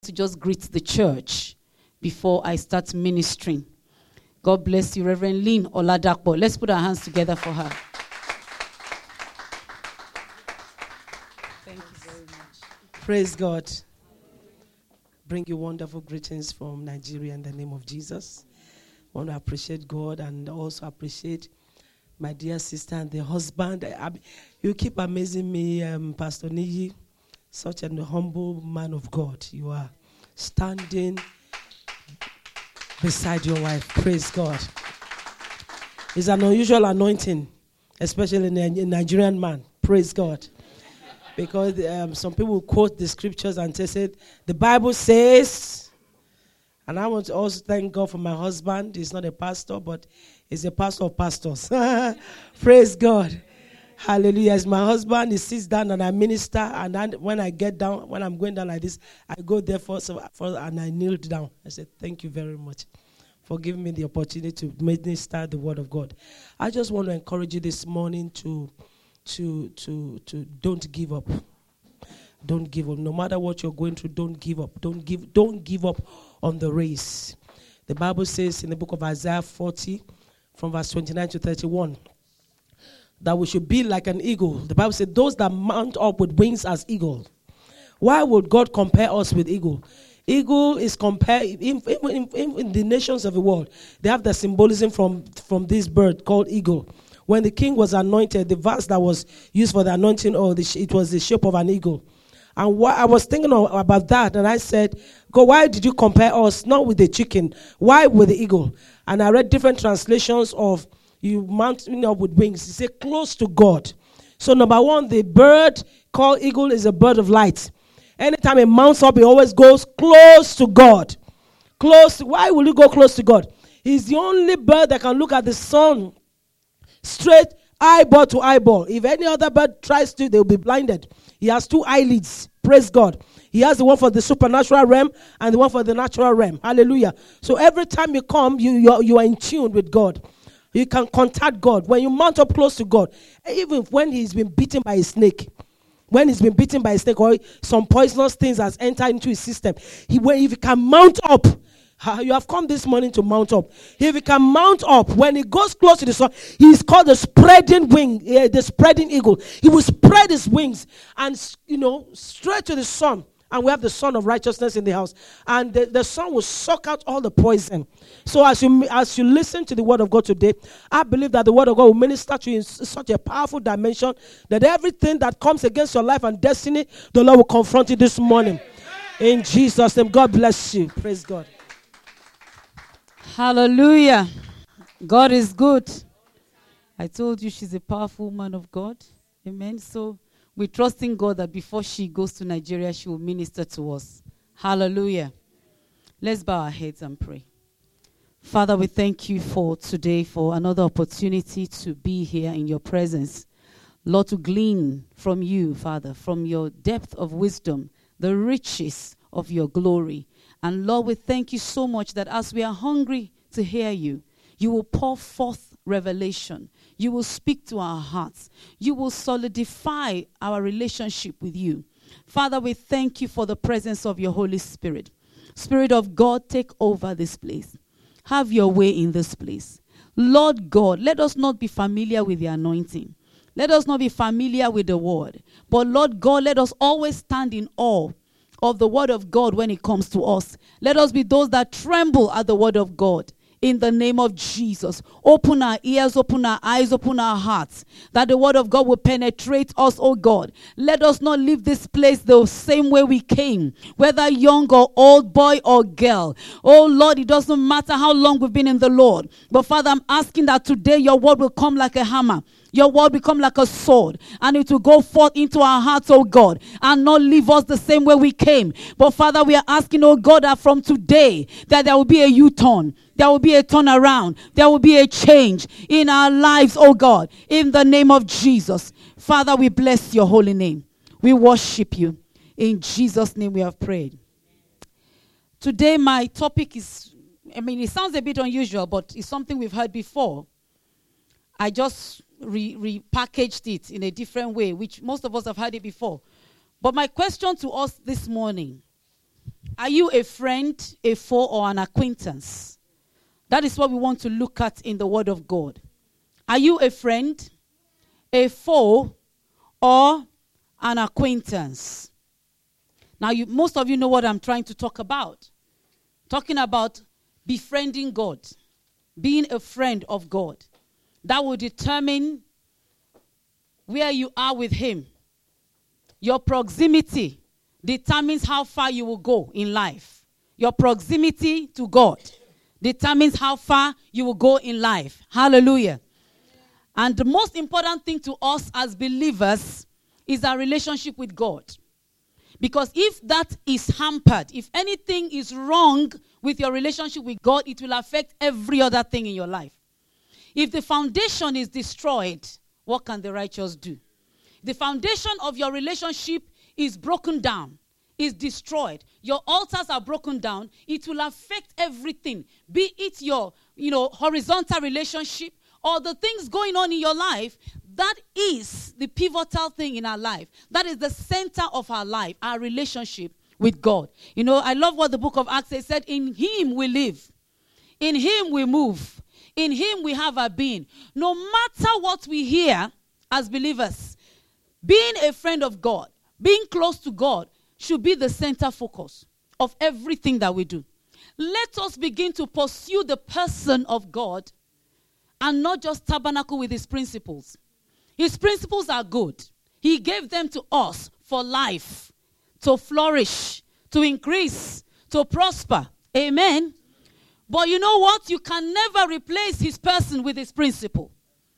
to just greet the church before I start ministering. God bless you, Reverend Lynn Oladapo. Let's put our hands together for her. Thank you very much. Praise God. Bring you wonderful greetings from Nigeria in the name of Jesus. I want to appreciate God and also appreciate my dear sister and the husband. You keep amazing me, Pastor Niyi, such a humble man of God. You are standing beside your wife. Praise God. It's an unusual anointing, especially in a Nigerian man. Praise God. Because some people quote the scriptures and say, the Bible says, and I want to also thank God for my husband. He's not a pastor, but he's a pastor of pastors. Praise God. Hallelujah. As my husband, he sits down and I minister, and then when I get down, when I'm going down like this, I go there first and I kneel down. I said, thank you very much for giving me the opportunity to minister the word of God. I just want to encourage you this morning to don't give up. Don't give up. No matter what you're going through, don't give up. Don't give up on the race. The Bible says in the book of Isaiah 40, from verse 29 to 31, that we should be like an eagle. The Bible says, those that mount up with wings as eagle. Why would God compare us with eagle? Eagle is compared, in the nations of the world, they have the symbolism from this bird called eagle. When the king was anointed, the vase that was used for the anointing, it was the shape of an eagle. And I was thinking about that, and I said, God, why did you compare us not with the chicken? Why with the eagle? And I read different translations of you mounting up with wings. He said, close to God. So number one, the bird called eagle is a bird of light. Anytime it mounts up, it always goes close to God. Why will you go close to God? He's the only bird that can look at the sun straight eyeball to eyeball. If any other bird tries to, they'll be blinded. He has two eyelids. Praise God. He has the one for the supernatural realm and the one for the natural realm. Hallelujah. So every time you come, you are in tune with God. You can contact God. When you mount up close to God, even when he's been bitten by a snake, or some poisonous things has entered into his system, if he can mount up, you have come this morning to mount up. If he can mount up, when he goes close to the sun, he's called the spreading wing, the spreading eagle. He will spread his wings and, straight to the sun. And we have the Son of Righteousness in the house. And the Son will suck out all the poison. So as you listen to the word of God today, I believe that the word of God will minister to you in such a powerful dimension that everything that comes against your life and destiny, the Lord will confront you this morning. In Jesus' name, God bless you. Praise God. Hallelujah. God is good. I told you she's a powerful woman of God. Amen. So we trust in God that before she goes to Nigeria, she will minister to us. Hallelujah. Let's bow our heads and pray. Father, we thank you for today, for another opportunity to be here in your presence. Lord, to glean from you, Father, from your depth of wisdom, the riches of your glory. And Lord, we thank you so much that as we are hungry to hear you, you will pour forth revelation. You will speak to our hearts. You will solidify our relationship with you. Father, we thank you for the presence of your Holy Spirit. Spirit of God, take over this place. Have your way in this place. Lord God, let us not be familiar with the anointing. Let us not be familiar with the word. But Lord God, let us always stand in awe of the word of God when it comes to us. Let us be those that tremble at the word of God. In the name of Jesus, open our ears, open our eyes, open our hearts, that the word of God will penetrate us, oh God. Let us not leave this place the same way we came, whether young or old, boy or girl. Oh Lord, it doesn't matter how long we've been in the Lord. But Father, I'm asking that today your word will come like a hammer. Your word become like a sword, and it will go forth into our hearts, oh God, and not leave us the same way we came. But Father, we are asking, oh God, that from today, that there will be a U-turn. There will be a turnaround. There will be a change in our lives, oh God, in the name of Jesus. Father, we bless your holy name. We worship you. In Jesus' name we have prayed. Today, my topic is, it sounds a bit unusual, but it's something we've heard before. I just repackaged it in a different way, which most of us have heard it before. But my question to us this morning Are you a friend, a foe, or an acquaintance? That is what we want to look at in the Word of God. Are you a friend, a foe, or an acquaintance? Now, most of you know what I'm trying to talk about. Talking about befriending God, being a friend of God. That will determine where you are with Him. Your proximity determines how far you will go in life. Your proximity to God determines how far you will go in life. Hallelujah. And the most important thing to us as believers is our relationship with God. Because if that is hampered, if anything is wrong with your relationship with God, it will affect every other thing in your life. If the foundation is destroyed, what can the righteous do? The foundation of your relationship is broken down, is destroyed. Your altars are broken down. It will affect everything, be it your, horizontal relationship or the things going on in your life. That is the pivotal thing in our life. That is the center of our life, our relationship with God. I love what the book of Acts said, in Him we live. In Him we move. In Him we have our being. No matter what we hear as believers, being a friend of God, being close to God should be the center focus of everything that we do. Let us begin to pursue the person of God and not just tabernacle with His principles. His principles are good. He gave them to us for life, to flourish, to increase, to prosper. Amen. But you know what? You can never replace His person with His principle.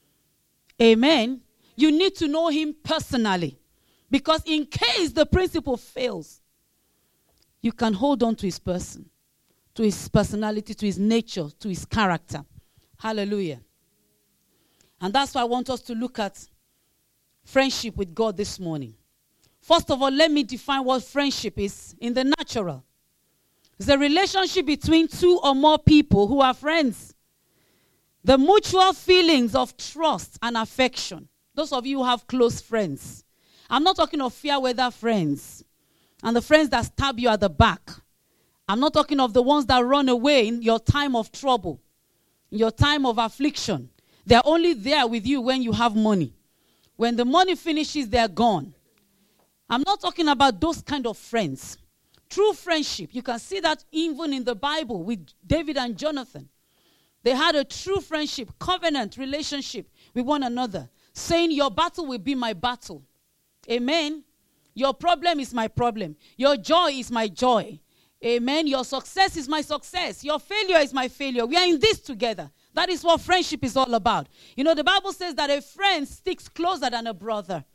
Amen. You need to know Him personally. Because in case the principle fails, you can hold on to His person, to His personality, to His nature, to His character. Hallelujah. And that's why I want us to look at friendship with God this morning. First of all, let me define what friendship is in the natural. It's a relationship between two or more people who are friends. The mutual feelings of trust and affection. Those of you who have close friends. I'm not talking of fair weather friends and the friends that stab you at the back. I'm not talking of the ones that run away in your time of trouble, in your time of affliction. They're only there with you when you have money. When the money finishes, they're gone. I'm not talking about those kind of friends. True friendship, you can see that even in the Bible with David and Jonathan. They had a true friendship, covenant relationship with one another, saying your battle will be my battle. Amen. Your problem is my problem. Your joy is my joy. Amen. Your success is my success. Your failure is my failure. We are in this together. That is what friendship is all about. The Bible says that a friend sticks closer than a brother.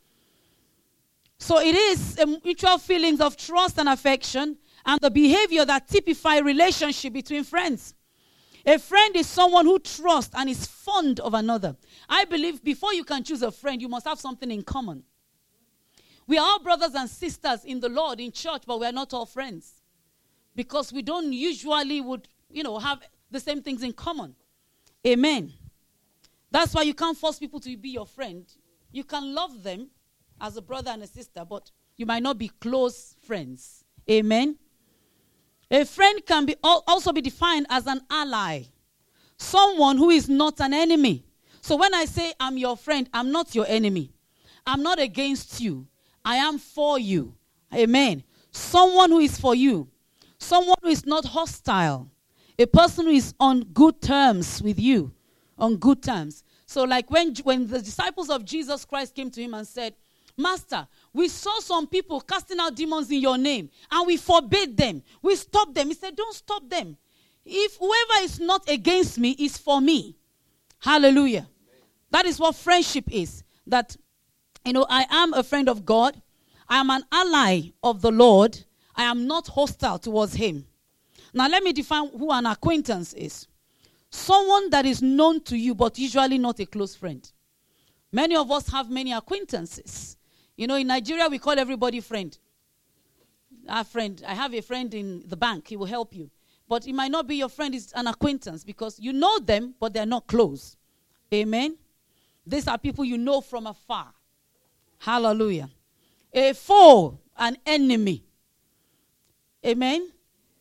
So it is a mutual feelings of trust and affection and the behavior that typify relationship between friends. A friend is someone who trusts and is fond of another. I believe before you can choose a friend, you must have something in common. We are all brothers and sisters in the Lord, in church, but we are not all friends. Because we don't usually have the same things in common. Amen. That's why you can't force people to be your friend. You can love them as a brother and a sister, but you might not be close friends. Amen. A friend can also be defined as an ally. Someone who is not an enemy. So when I say I'm your friend, I'm not your enemy. I'm not against you. I am for you. Amen. Someone who is for you. Someone who is not hostile. A person who is on good terms with you. On good terms. So like when the disciples of Jesus Christ came to him and said, Master, we saw some people casting out demons in your name and we forbade them. We stopped them. He said, don't stop them. If whoever is not against me is for me. Hallelujah. That is what friendship is. That, I am a friend of God. I am an ally of the Lord. I am not hostile towards him. Now let me define who an acquaintance is. Someone that is known to you but usually not a close friend. Many of us have many acquaintances. In Nigeria we call everybody friend. Our friend. I have a friend in the bank. He will help you. But it might not be your friend. It's an acquaintance because you know them but they're not close. Amen. These are people you know from afar. Hallelujah. A foe, an enemy. Amen.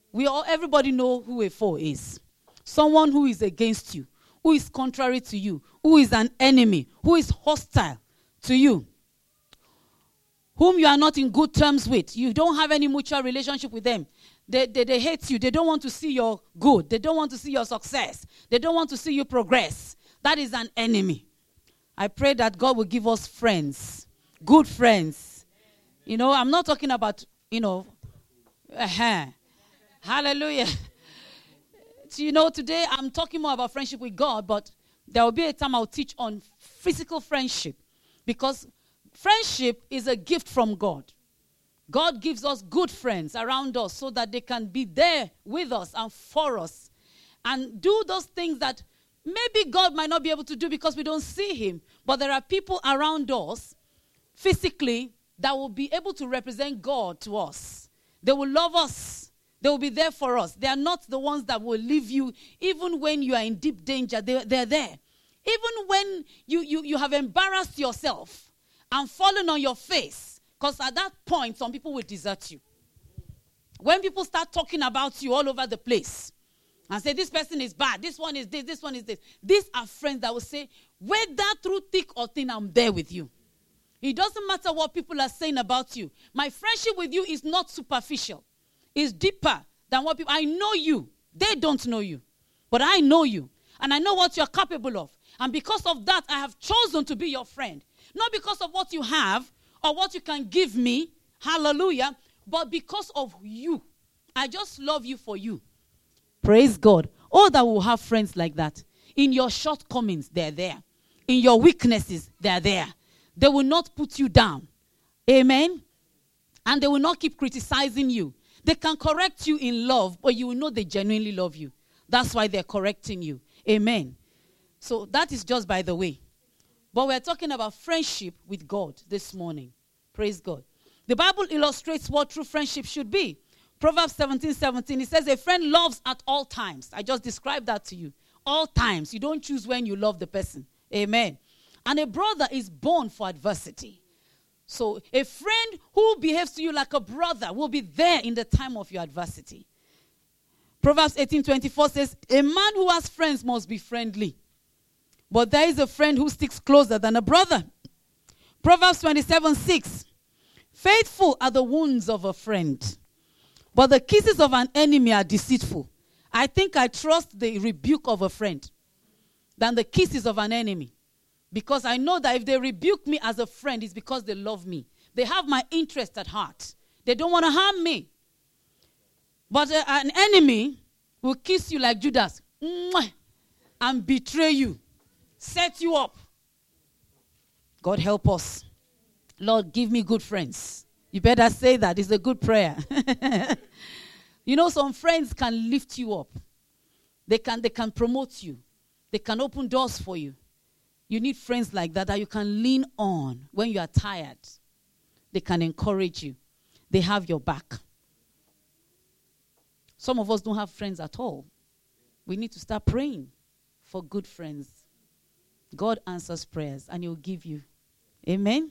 Everybody know who a foe is. Someone who is against you, who is contrary to you, who is an enemy, who is hostile to you, whom you are not in good terms with. You don't have any mutual relationship with them. They hate you. They don't want to see your good. They don't want to see your success. They don't want to see you progress. That is an enemy. I pray that God will give us friends, good friends. I'm not talking about, hallelujah. Today I'm talking more about friendship with God, but there will be a time I'll teach on physical friendship, because friendship is a gift from God. God gives us good friends around us so that they can be there with us and for us and do those things that maybe God might not be able to do because we don't see him. But there are people around us physically that will be able to represent God to us. They will love us. They will be there for us. They are not the ones that will leave you even when you are in deep danger. They're there. Even when you have embarrassed yourself and fallen on your face. Because at that point, some people will desert you. When people start talking about you all over the place and say, this person is bad, this one is this one is this. These are friends that will say, whether through thick or thin, I'm there with you. It doesn't matter what people are saying about you. My friendship with you is not superficial. It's deeper than what people... I know you. They don't know you. But I know you. And I know what you're capable of. And because of that, I have chosen to be your friend. Not because of what you have, or what you can give me, hallelujah, but because of you. I just love you for you. Praise God. All that will have friends like that. In your shortcomings, they're there. In your weaknesses, they're there. They will not put you down. Amen? And they will not keep criticizing you. They can correct you in love, but you will know they genuinely love you. That's why they're correcting you. Amen. So that is just by the way. But we're talking about friendship with God this morning. Praise God. The Bible illustrates what true friendship should be. Proverbs 17:17, it says, a friend loves at all times. I just described that to you. All times. You don't choose when you love the person. Amen. And a brother is born for adversity. So a friend who behaves to you like a brother will be there in the time of your adversity. Proverbs 18:24 says, a man who has friends must be friendly. But there is a friend who sticks closer than a brother. Proverbs 27:6. Faithful are the wounds of a friend, but the kisses of an enemy are deceitful. I think I trust the rebuke of a friend than the kisses of an enemy. Because I know that if they rebuke me as a friend, it's because they love me. They have my interest at heart. They don't want to harm me. But an enemy will kiss you like Judas and betray you. Set you up. God help us. Lord, give me good friends. You better say that. It's a good prayer. Some friends can lift you up. They can promote you. They can open doors for you. You need friends like that you can lean on when you are tired. They can encourage you. They have your back. Some of us don't have friends at all. We need to start praying for good friends. God answers prayers and he'll give you. Amen?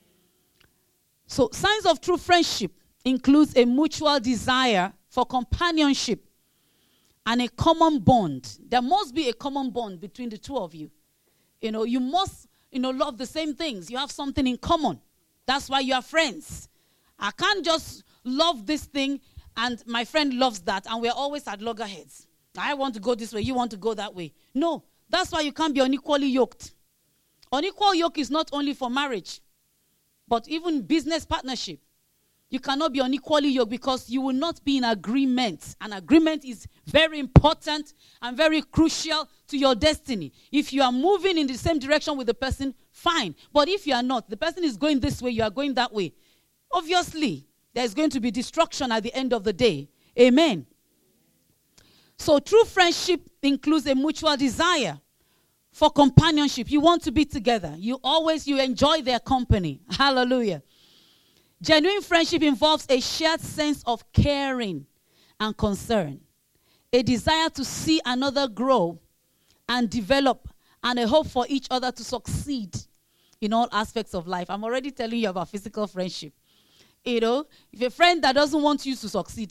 So signs of true friendship includes a mutual desire for companionship and a common bond. There must be a common bond between the two of you. You must, love the same things. You have something in common. That's why you are friends. I can't just love this thing and my friend loves that and we're always at loggerheads. I want to go this way, you want to go that way. No. That's why you can't be unequally yoked. Unequal yoke is not only for marriage, but even business partnership. You cannot be unequally yoked because you will not be in agreement. And agreement is very important and very crucial to your destiny. If you are moving in the same direction with the person, fine. But if you are not, the person is going this way, you are going that way. Obviously, there's going to be destruction at the end of the day. Amen. So true friendship includes a mutual desire for companionship. You want to be together. You enjoy their company. Hallelujah. Genuine friendship involves a shared sense of caring and concern, a desire to see another grow and develop, and a hope for each other to succeed in all aspects of life. I'm already telling you about physical friendship. If a friend that doesn't want you to succeed,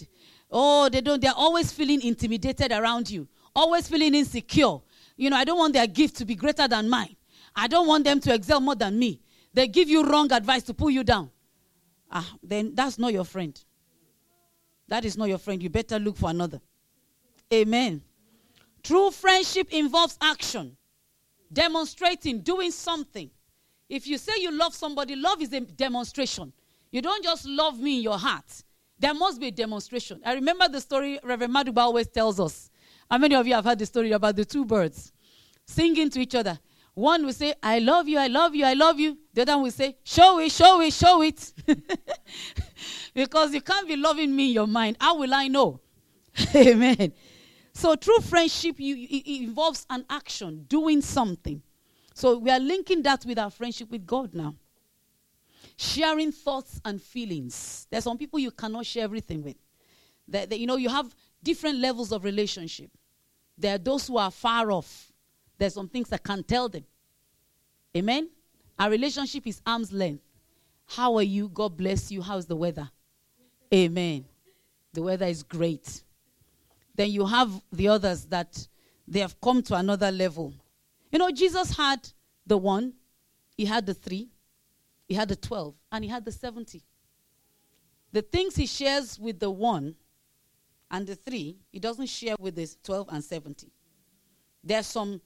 Oh, they're always feeling intimidated around you, always feeling insecure. I don't want their gift to be greater than mine. I don't want them to excel more than me. They give you wrong advice to pull you down. Then that's not your friend. That is not your friend. You better look for another. Amen. True friendship involves action, demonstrating, doing something. If you say you love somebody, love is a demonstration. You don't just love me in your heart. There must be a demonstration. I remember the story Reverend Maduba always tells us. How many of you have heard the story about the two birds singing to each other? One will say, I love you, I love you, I love you. The other one will say, show it, show it, show it. Because you can't be loving me in your mind. How will I know? Amen. So true friendship it involves an action, doing something. So we are linking that with our friendship with God now. Sharing thoughts and feelings. There's some people you cannot share everything with. You have different levels of relationship. There are those who are far off. There's some things I can't tell them. Amen? Our relationship is arm's length. How are you? God bless you. How's the weather? Amen. The weather is great. Then you have the others that they have come to another level. Jesus had the 1, he had the 3, he had the 12, and he had the 70. The things he shares with the 1 and the 3, he doesn't share with the 12 and 70. There's some,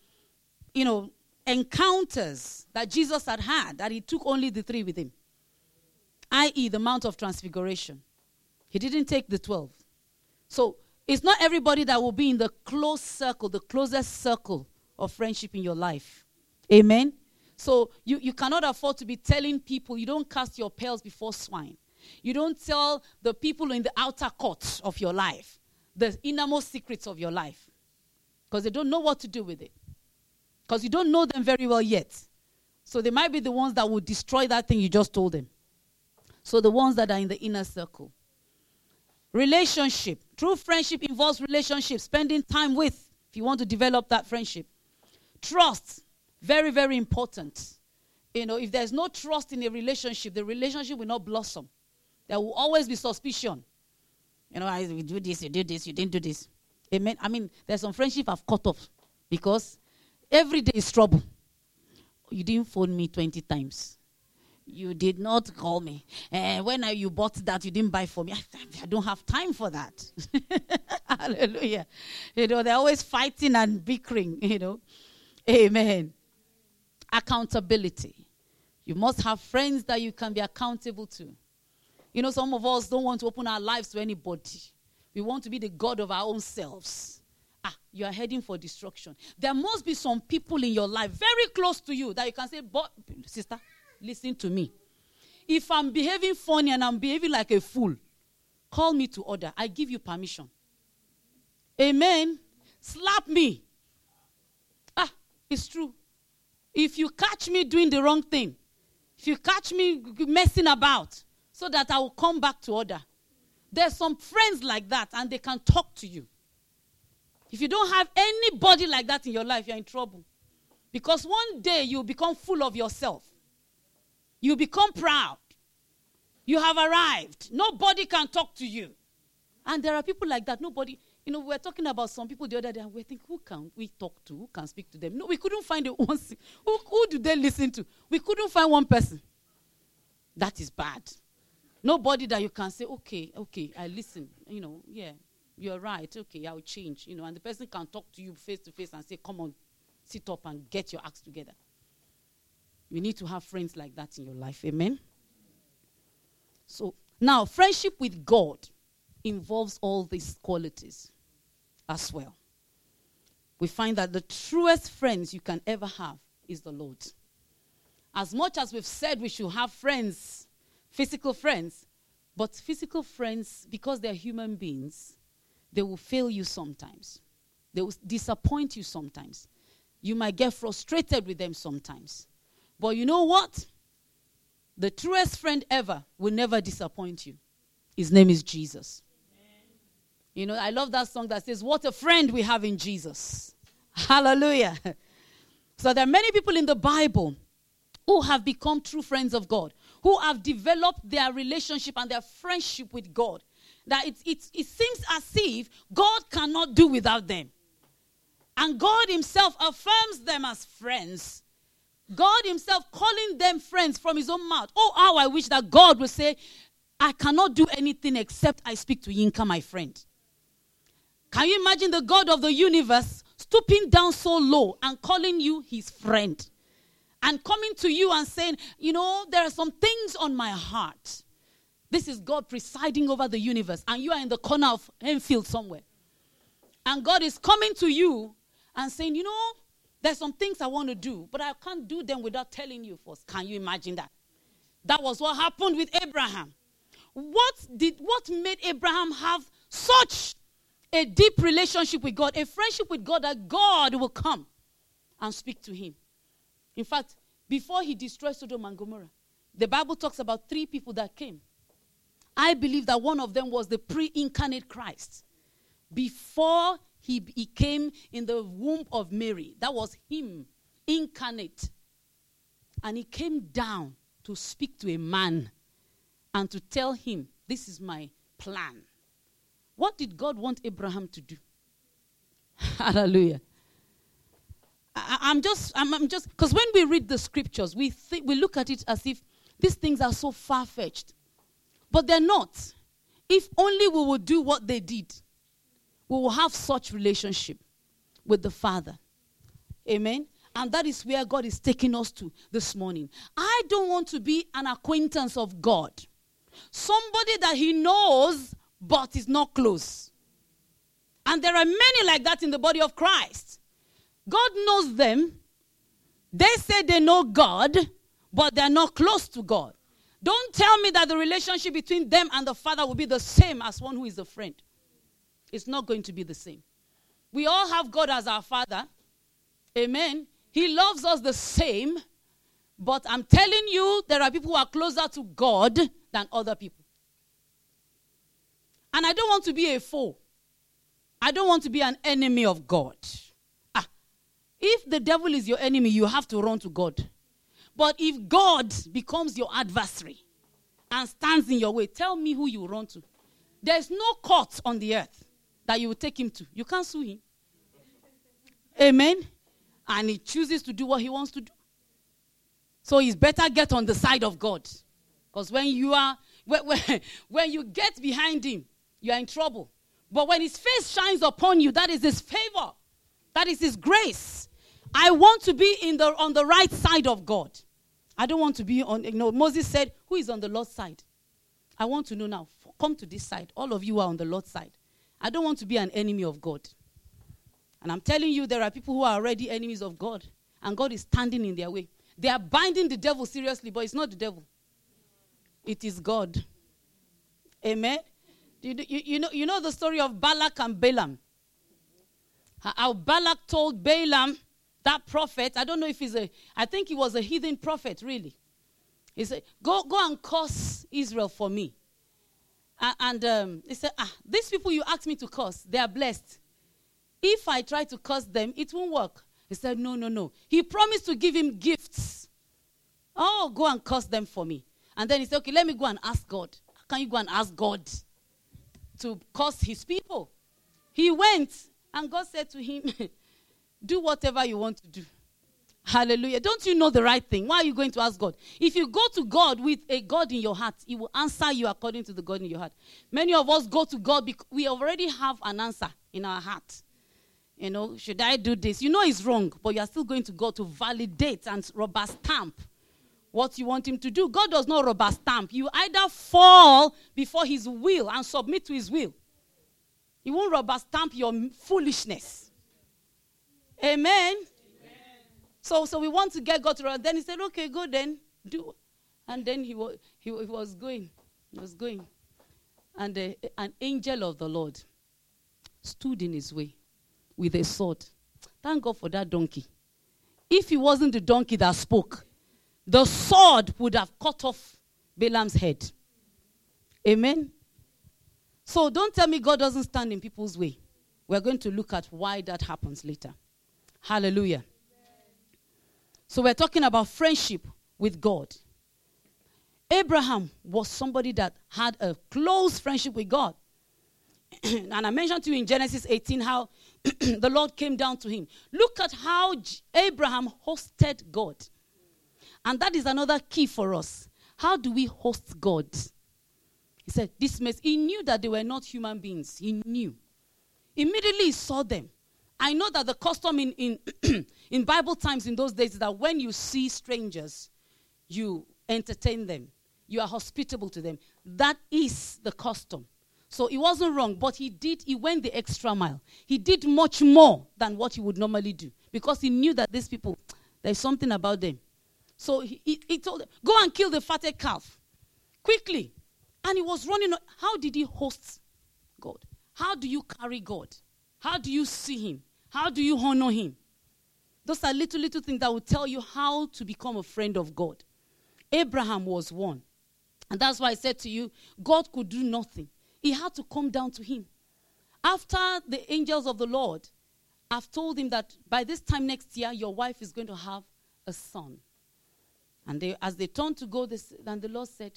encounters that Jesus had that he took only the 3 with him, i.e. the Mount of Transfiguration. He didn't take the 12. So it's not everybody that will be in the close circle, the closest circle of friendship in your life. Amen? So you cannot afford to be telling people, you don't cast your pearls before swine. You don't tell the people in the outer court of your life the innermost secrets of your life, because they don't know what to do with it. Because you don't know them very well yet. So they might be the ones that will destroy that thing you just told them. So the ones that are in the inner circle. Relationship. True friendship involves relationship, spending time with, if you want to develop that friendship. Trust. Very, very important. If there's no trust in a relationship, the relationship will not blossom. There will always be suspicion. I do this, you did this, you didn't do this. Amen. I mean, there's some friendship I've cut off because every day is trouble. You didn't phone me 20 times. You did not call me. When you bought that, you didn't buy for me. I don't have time for that. Hallelujah. They're always fighting and bickering, Amen. Accountability. You must have friends that you can be accountable to. Some of us don't want to open our lives to anybody. We want to be the God of our own selves. You are heading for destruction. There must be some people in your life very close to you that you can say, sister, listen to me. If I'm behaving funny and I'm behaving like a fool, call me to order. I give you permission. Amen. Slap me. It's true. If you catch me doing the wrong thing, if you catch me messing about, so that I will come back to order. There's some friends like that, and they can talk to you. If you don't have anybody like that in your life, you're in trouble. Because one day you'll become full of yourself. You become proud. You have arrived. Nobody can talk to you. And there are people like that. Nobody, we were talking about some people the other day, and we think, who can we talk to? Who can speak to them? No, we couldn't find one. Who do they listen to? We couldn't find one person. That is bad. Nobody that you can say, okay, I listen. You're right. Okay, I'll change. And the person can talk to you face to face and say, come on, sit up and get your acts together. You need to have friends like that in your life. Amen? So, now, friendship with God involves all these qualities as well. We find that the truest friends you can ever have is the Lord. As much as we've said we should have friends, physical friends, but physical friends, because they're human beings, they will fail you sometimes. They will disappoint you sometimes. You might get frustrated with them sometimes. But you know what? The truest friend ever will never disappoint you. His name is Jesus. Amen. I love that song that says, what a friend we have in Jesus. Hallelujah. So there are many people in the Bible who have become true friends of God, who have developed their relationship and their friendship with God. that it seems as if God cannot do without them. And God himself affirms them as friends. God himself calling them friends from his own mouth. Oh, how I wish that God would say, I cannot do anything except I speak to Yinka, my friend. Can you imagine the God of the universe stooping down so low and calling you his friend? And coming to you and saying, you know, there are some things on my heart. This is God presiding over the universe. And you are in the corner of Enfield somewhere. And God is coming to you and saying, you know, there's some things I want to do, but I can't do them without telling you first. Can you imagine that? That was what happened with Abraham. What made Abraham have such a deep relationship with God, a friendship with God, that God will come and speak to him? In fact, before he destroyed Sodom and Gomorrah, the Bible talks about 3 people that came. I believe that one of them was the pre-incarnate Christ. Before he came in the womb of Mary, that was him, incarnate. And he came down to speak to a man and to tell him, this is my plan. What did God want Abraham to do? Hallelujah. I'm just, because when we read the scriptures, we look at it as if these things are so far-fetched. But they're not. If only we would do what they did, we will have such relationship with the Father. Amen. And that is where God is taking us to this morning. I don't want to be an acquaintance of God. Somebody that he knows, but is not close. And there are many like that in the body of Christ. God knows them. They say they know God, but they're not close to God. Don't tell me that the relationship between them and the Father will be the same as one who is a friend. It's not going to be the same. We all have God as our Father. Amen. He loves us the same. But I'm telling you, there are people who are closer to God than other people. And I don't want to be a foe. I don't want to be an enemy of God. If the devil is your enemy, you have to run to God. But if God becomes your adversary and stands in your way, tell me who you run to. There's no court on the earth that you will take him to. You can't sue him. Amen. And he chooses to do what he wants to do. So he's better get on the side of God. Because when you get behind him, you are in trouble. But when his face shines upon you, that is his favor. That is his grace. I want to be on the right side of God. I don't want to be on, Moses said, who is on the Lord's side? I want to know now. Come to this side. All of you are on the Lord's side. I don't want to be an enemy of God. And I'm telling you, there are people who are already enemies of God. And God is standing in their way. They are binding the devil seriously, but it's not the devil. It is God. Amen. You know the story of Balak and Balaam. How Balak told Balaam, that prophet, I don't know if I think he was a heathen prophet, really. He said, go and curse Israel for me. And he said, these people you asked me to curse, they are blessed. If I try to curse them, it won't work. He said, no. He promised to give him gifts. Oh, go and curse them for me. And then he said, okay, let me go and ask God. How can you go and ask God to curse his people? He went, and God said to him, do whatever you want to do. Hallelujah. Don't you know the right thing? Why are you going to ask God? If you go to God with a God in your heart, he will answer you according to the God in your heart. Many of us go to God because we already have an answer in our heart. Should I do this? You know it's wrong, but you are still going to God to validate and rubber stamp what you want him to do. God does not rubber stamp. You either fall before his will and submit to his will. He won't rubber stamp your foolishness. Amen. So we want to get God to run. Then he said, okay, go then. Do. And then he was going. He was going. And an angel of the Lord stood in his way with a sword. Thank God for that donkey. If it wasn't the donkey that spoke, the sword would have cut off Balaam's head. Amen. So don't tell me God doesn't stand in people's way. We're going to look at why that happens later. Hallelujah. So we're talking about friendship with God. Abraham was somebody that had a close friendship with God. And I mentioned to you in Genesis 18 how the Lord came down to him. Look at how Abraham hosted God. And that is another key for us. How do we host God? He said, he knew that they were not human beings. He knew. Immediately he saw them. I know that the custom in in Bible times in those days is that when you see strangers, you entertain them. You are hospitable to them. That is the custom. So it wasn't wrong, but he went the extra mile. He did much more than what he would normally do because he knew that these people, there's something about them. So he told them, go and kill the fatted calf quickly. And he was running. How did he host God? How do you carry God? How do you see him? How do you honor him? Those are little things that will tell you how to become a friend of God. Abraham was one. And that's why I said to you, God could do nothing. He had to come down to him. After the angels of the Lord have told him that by this time next year, your wife is going to have a son. And as they turned to go, and the Lord said,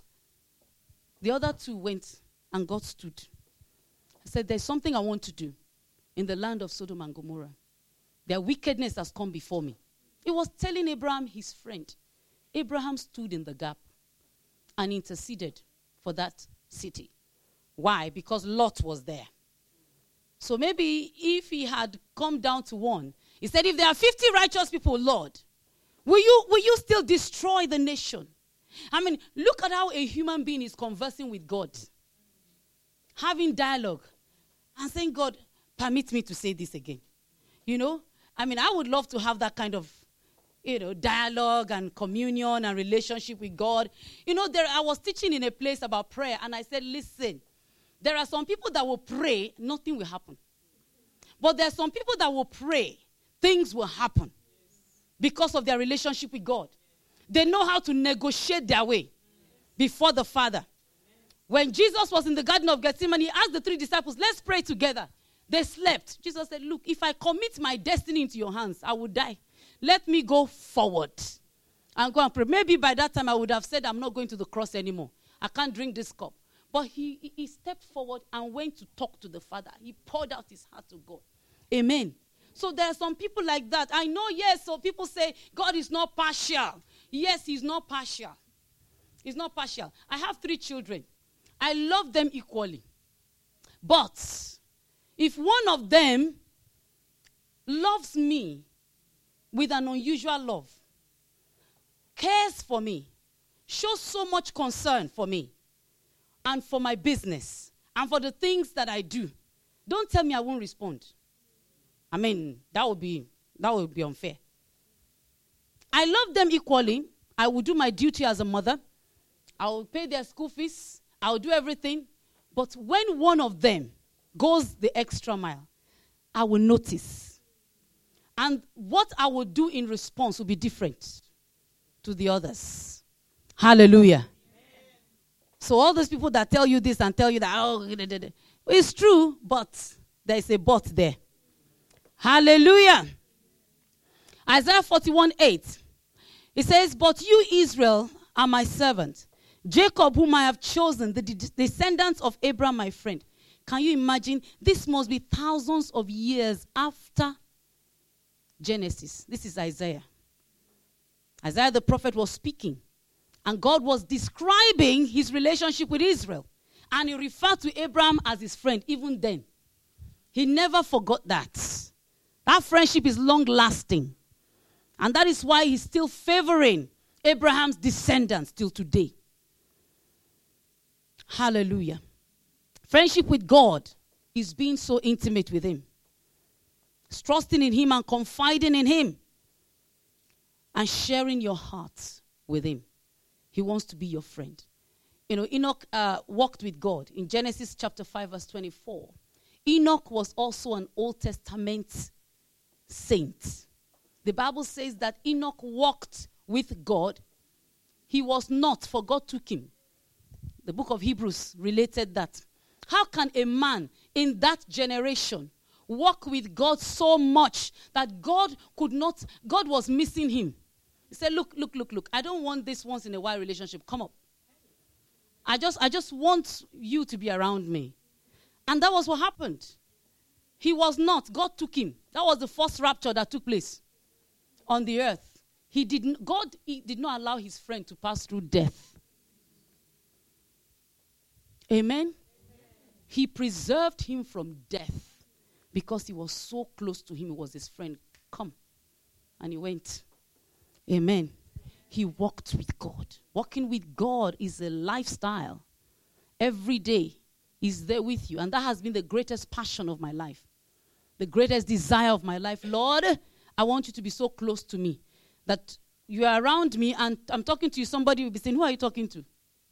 the other two went and God stood. He said, there's something I want to do in the land of Sodom and Gomorrah. Their wickedness has come before me. He was telling Abraham, his friend. Abraham stood in the gap and interceded for that city. Why? Because Lot was there. So maybe if he had come down to one, he said, if there are 50 righteous people, Lord, will you still destroy the nation? I mean, look at how a human being is conversing with God. Having dialogue and saying, God, permit me to say this again. I mean, I would love to have that kind of, dialogue and communion and relationship with God. I was teaching in a place about prayer, and I said, listen, there are some people that will pray, nothing will happen. But there are some people that will pray, things will happen because of their relationship with God. They know how to negotiate their way before the Father. When Jesus was in the Garden of Gethsemane, he asked the 3 disciples, let's pray together. They slept. Jesus said, look, if I commit my destiny into your hands, I will die. Let me go forward and go and pray. Maybe by that time I would have said, I'm not going to the cross anymore. I can't drink this cup. But he stepped forward and went to talk to the Father. He poured out his heart to God. Amen. So there are some people like that. I know, yes, so people say God is not partial. Yes, he's not partial. He's not partial. I have 3 children. I love them equally. But if one of them loves me with an unusual love, cares for me, shows so much concern for me and for my business and for the things that I do, don't tell me I won't respond. I mean, that would be unfair. I love them equally. I will do my duty as a mother. I will pay their school fees. I will do everything. But when one of them goes the extra mile, I will notice. And what I will do in response will be different to the others. Hallelujah. So all those people that tell you this and tell you that, it's true, but there is a but there. Hallelujah. Isaiah 41:8. It says, but you, Israel, are my servant. Jacob, whom I have chosen, the descendants of Abraham, my friend. Can you imagine? This must be thousands of years after Genesis. This is Isaiah. Isaiah the prophet was speaking. And God was describing his relationship with Israel. And he referred to Abraham as his friend even then. He never forgot that. That friendship is long-lasting. And that is why he's still favoring Abraham's descendants till today. Hallelujah. Friendship with God is being so intimate with him. It's trusting in him and confiding in him. And sharing your heart with him. He wants to be your friend. Enoch walked with God in Genesis chapter 5 verse 24. Enoch was also an Old Testament saint. The Bible says that Enoch walked with God. He was not, for God took him. The book of Hebrews related that. How can a man in that generation walk with God so much that God was missing him? He said, look. I don't want this once in a while relationship. Come up. I just want you to be around me. And that was what happened. He was not. God took him. That was the first rapture that took place on the earth. God did not allow his friend to pass through death. Amen? He preserved him from death because he was so close to him. He was his friend. Come. And he went. Amen. He walked with God. Walking with God is a lifestyle. Every day He's there with you. And that has been the greatest passion of my life. The greatest desire of my life. Lord, I want you to be so close to me that you are around me and I'm talking to you. Somebody will be saying, who are you talking to?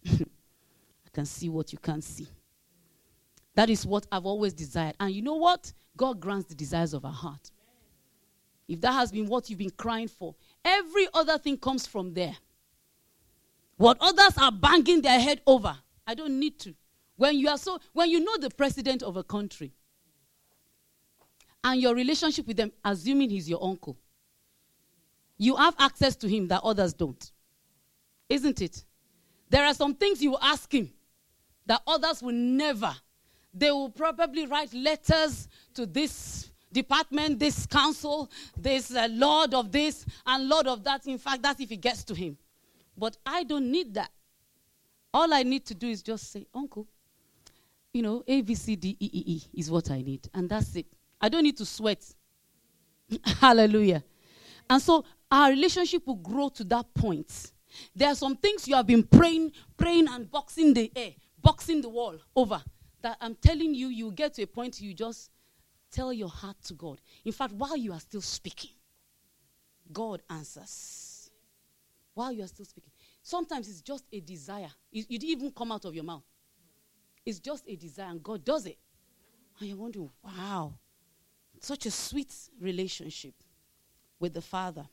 I can see what you can't see. That is what I've always desired. And you know what? God grants the desires of our heart. If that has been what you've been crying for, every other thing comes from there. What others are banging their head over, I don't need to. When you know the president of a country, and your relationship with them, assuming he's your uncle, you have access to him that others don't. Isn't it? There are some things you will ask him that others will never. They will probably write letters to this department, this council, this lord of this and lord of that. In fact, that's if it gets to him. But I don't need that. All I need to do is just say, uncle, A, B, C, D, E, E, E is what I need. And that's it. I don't need to sweat. Hallelujah. And so our relationship will grow to that point. There are some things you have been praying and boxing the air, boxing the wall over. That I'm telling you, you get to a point you just tell your heart to God. In fact, while you are still speaking, God answers. While you are still speaking. Sometimes it's just a desire. It didn't even come out of your mouth. It's just a desire and God does it. And you're wondering, wow, such a sweet relationship with the Father.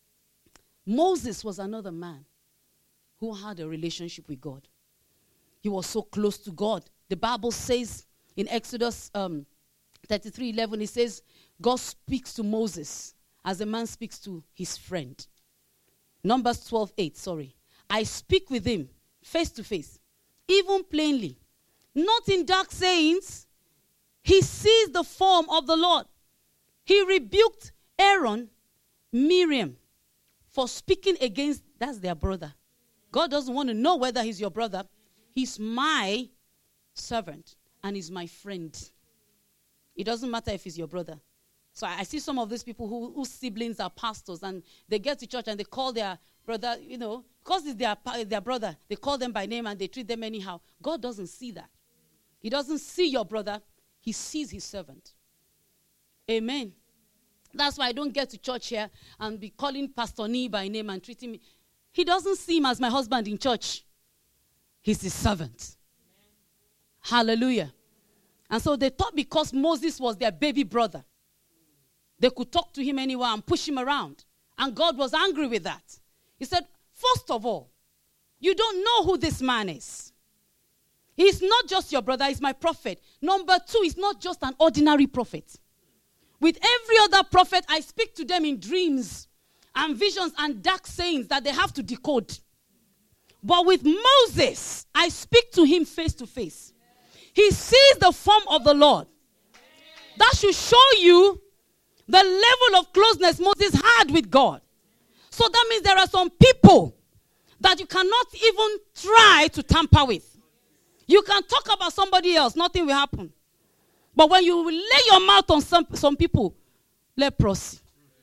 Moses was another man who had a relationship with God. He was so close to God. The Bible says in Exodus 33:11, it says, God speaks to Moses as a man speaks to his friend. Numbers 12:8, I speak with him face to face, even plainly, not in dark sayings. He sees the form of the Lord. He rebuked Aaron, Miriam, for speaking against, that's their brother. God doesn't want to know whether he's your brother. He's my servant and he's my friend. It doesn't matter if he's your brother. So I see some of these people whose siblings are pastors and they get to church and they call their brother, because it's their brother, they call them by name and they treat them anyhow. God doesn't see that. He doesn't see your brother. He sees his servant. Amen. That's why I don't get to church here and be calling Pastor Nee by name and treating me. He doesn't see him as my husband in church. He's his servant. Hallelujah. And so they thought because Moses was their baby brother, they could talk to him anywhere and push him around. And God was angry with that. He said, first of all, you don't know who this man is. He's not just your brother, he's my prophet. Number two, he's not just an ordinary prophet. With every other prophet, I speak to them in dreams and visions and dark sayings that they have to decode. But with Moses, I speak to him face to face. He sees the form of the Lord. That should show you the level of closeness Moses had with God. So that means there are some people that you cannot even try to tamper with. You can talk about somebody else, nothing will happen. But when you lay your mouth on some people, leprosy.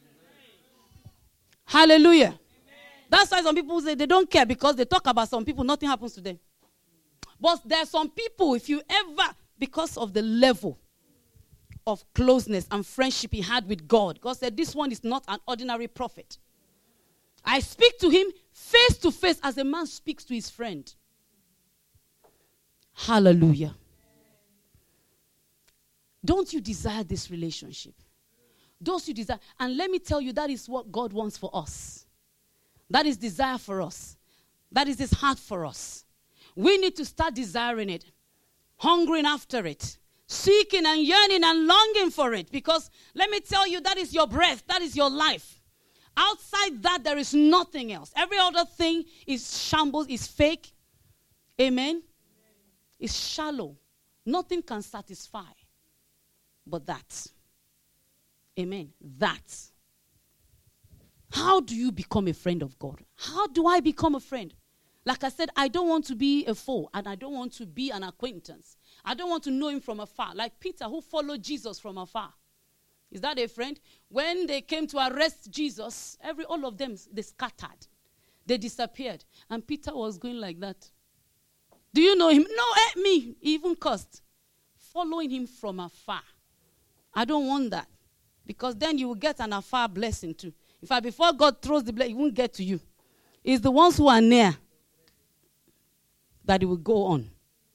Hallelujah. Amen. That's why some people say they don't care because they talk about some people, nothing happens to them. But there are some people, if you ever, because of the level of closeness and friendship he had with God, God said, this one is not an ordinary prophet. I speak to him face to face as a man speaks to his friend. Hallelujah. Don't you desire this relationship? Don't you desire? And let me tell you, that is what God wants for us. That is desire for us. That is his heart for us. We need to start desiring it, hungering after it, seeking and yearning and longing for it. Because let me tell you, that is your breath. That is your life. Outside that, there is nothing else. Every other thing is shambles, is fake. Amen. It's shallow. Nothing can satisfy but that. Amen. That. How do you become a friend of God? How do I become a friend? Like I said, I don't want to be a foe, and I don't want to be an acquaintance. I don't want to know him from afar. Like Peter, who followed Jesus from afar. Is that a friend? When they came to arrest Jesus, all of them, they scattered. They disappeared. And Peter was going like that. Do you know him? No, me. He even cursed. Following him from afar. I don't want that. Because then you will get an afar blessing too. In fact, before God throws the blessing, it won't get to you. It's the ones who are near that it will go on.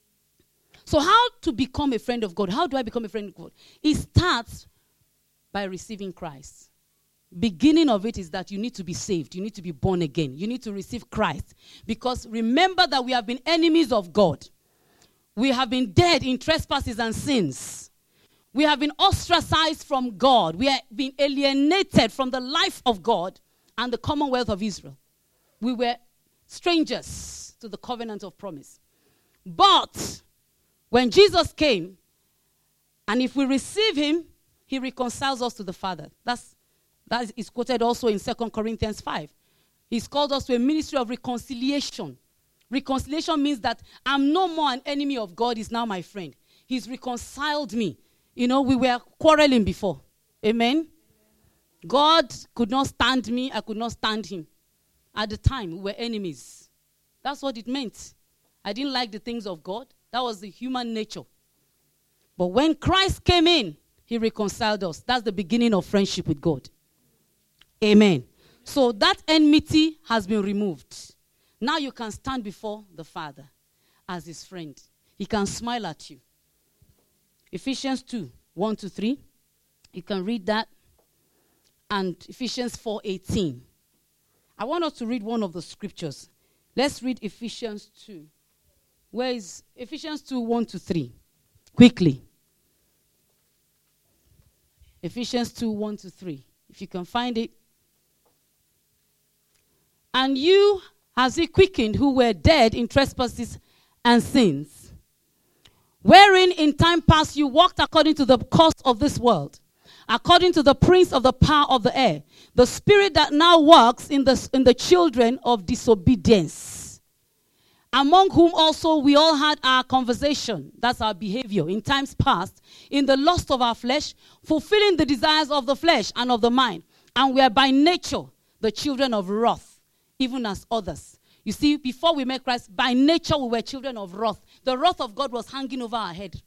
So how to become a friend of God? How do I become a friend of God? It starts by receiving Christ. Beginning of it is that you need to be saved. You need to be born again. You need to receive Christ. Because remember that we have been enemies of God. We have been dead in trespasses and sins. We have been ostracized from God. We have been alienated from the life of God and the commonwealth of Israel. We were strangers to the covenant of promise. But when Jesus came, and if we receive him, he reconciles us to the Father. That is quoted also in 2 Corinthians 5. He's called us to a ministry of reconciliation. Reconciliation means that I'm no more an enemy of God. He's now my friend. He's reconciled me. You know, we were quarreling before. Amen? God could not stand me. I could not stand him. At the time, we were enemies. That's what it meant. I didn't like the things of God. That was the human nature. But when Christ came in, he reconciled us. That's the beginning of friendship with God. Amen. So that enmity has been removed. Now you can stand before the Father as his friend. He can smile at you. Ephesians 2, 1-3. You can read that. And Ephesians 4:18. I want us to read one of the scriptures. Let's read Ephesians 2. Where is Ephesians 2, 1-3? Quickly. Ephesians 2, 1-3. If you can find it. And you has he quickened who were dead in trespasses and sins, wherein in time past you walked according to the course of this world, according to the prince of the power of the air, the spirit that now works in the children of disobedience, among whom also we all had our conversation, that's our behavior, in times past, in the lust of our flesh, fulfilling the desires of the flesh and of the mind, and we are by nature the children of wrath, even as others. You see, before we met Christ, by nature we were children of wrath. The wrath of God was hanging over our head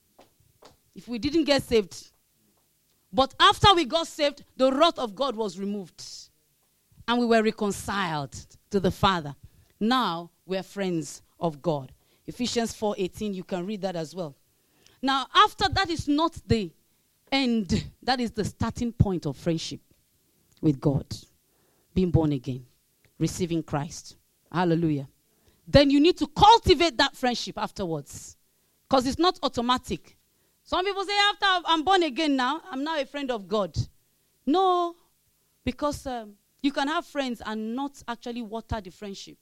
if we didn't get saved. But after we got saved, the wrath of God was removed. And we were reconciled to the Father. Now we're friends of God. Ephesians 4:18, you can read that as well. Now, after that is not the end. That is the starting point of friendship with God. Being born again. Receiving Christ. Hallelujah. Then you need to cultivate that friendship afterwards. Because it's not automatic. Some people say, after I'm born again now, I'm now a friend of God. No. Because you can have friends and not actually water the friendship.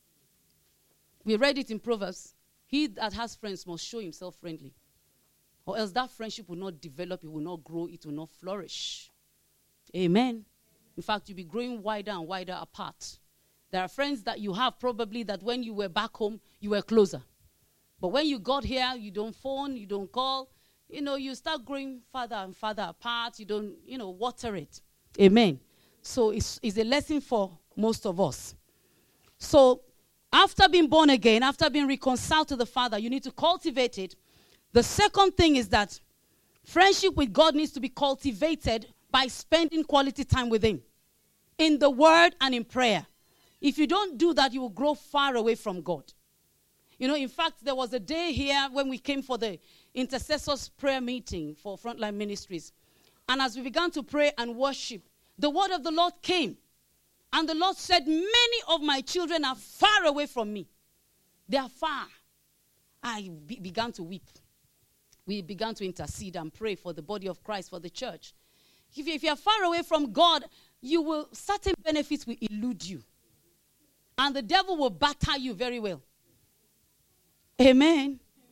We read it in Proverbs. He that has friends must show himself friendly. Or else that friendship will not develop, it will not grow, it will not flourish. Amen. In fact, you'll be growing wider and wider apart. There are friends that you have probably that when you were back home, you were closer. But when you got here, you don't phone, you don't call. You know, you start growing farther and farther apart. You don't, water it. Amen. So it's a lesson for most of us. So after being born again, after being reconciled to the Father, you need to cultivate it. The second thing is that friendship with God needs to be cultivated by spending quality time with him. In the word and in prayer. If you don't do that, you will grow far away from God. In fact, there was a day here when we came for the intercessors prayer meeting for Frontline Ministries. And as we began to pray and worship, the word of the Lord came. And the Lord said, many of my children are far away from me. They are far. I began to weep. We began to intercede and pray for the body of Christ, for the church. If you are far away from God, certain benefits will elude you. And the devil will batter you very well. Amen.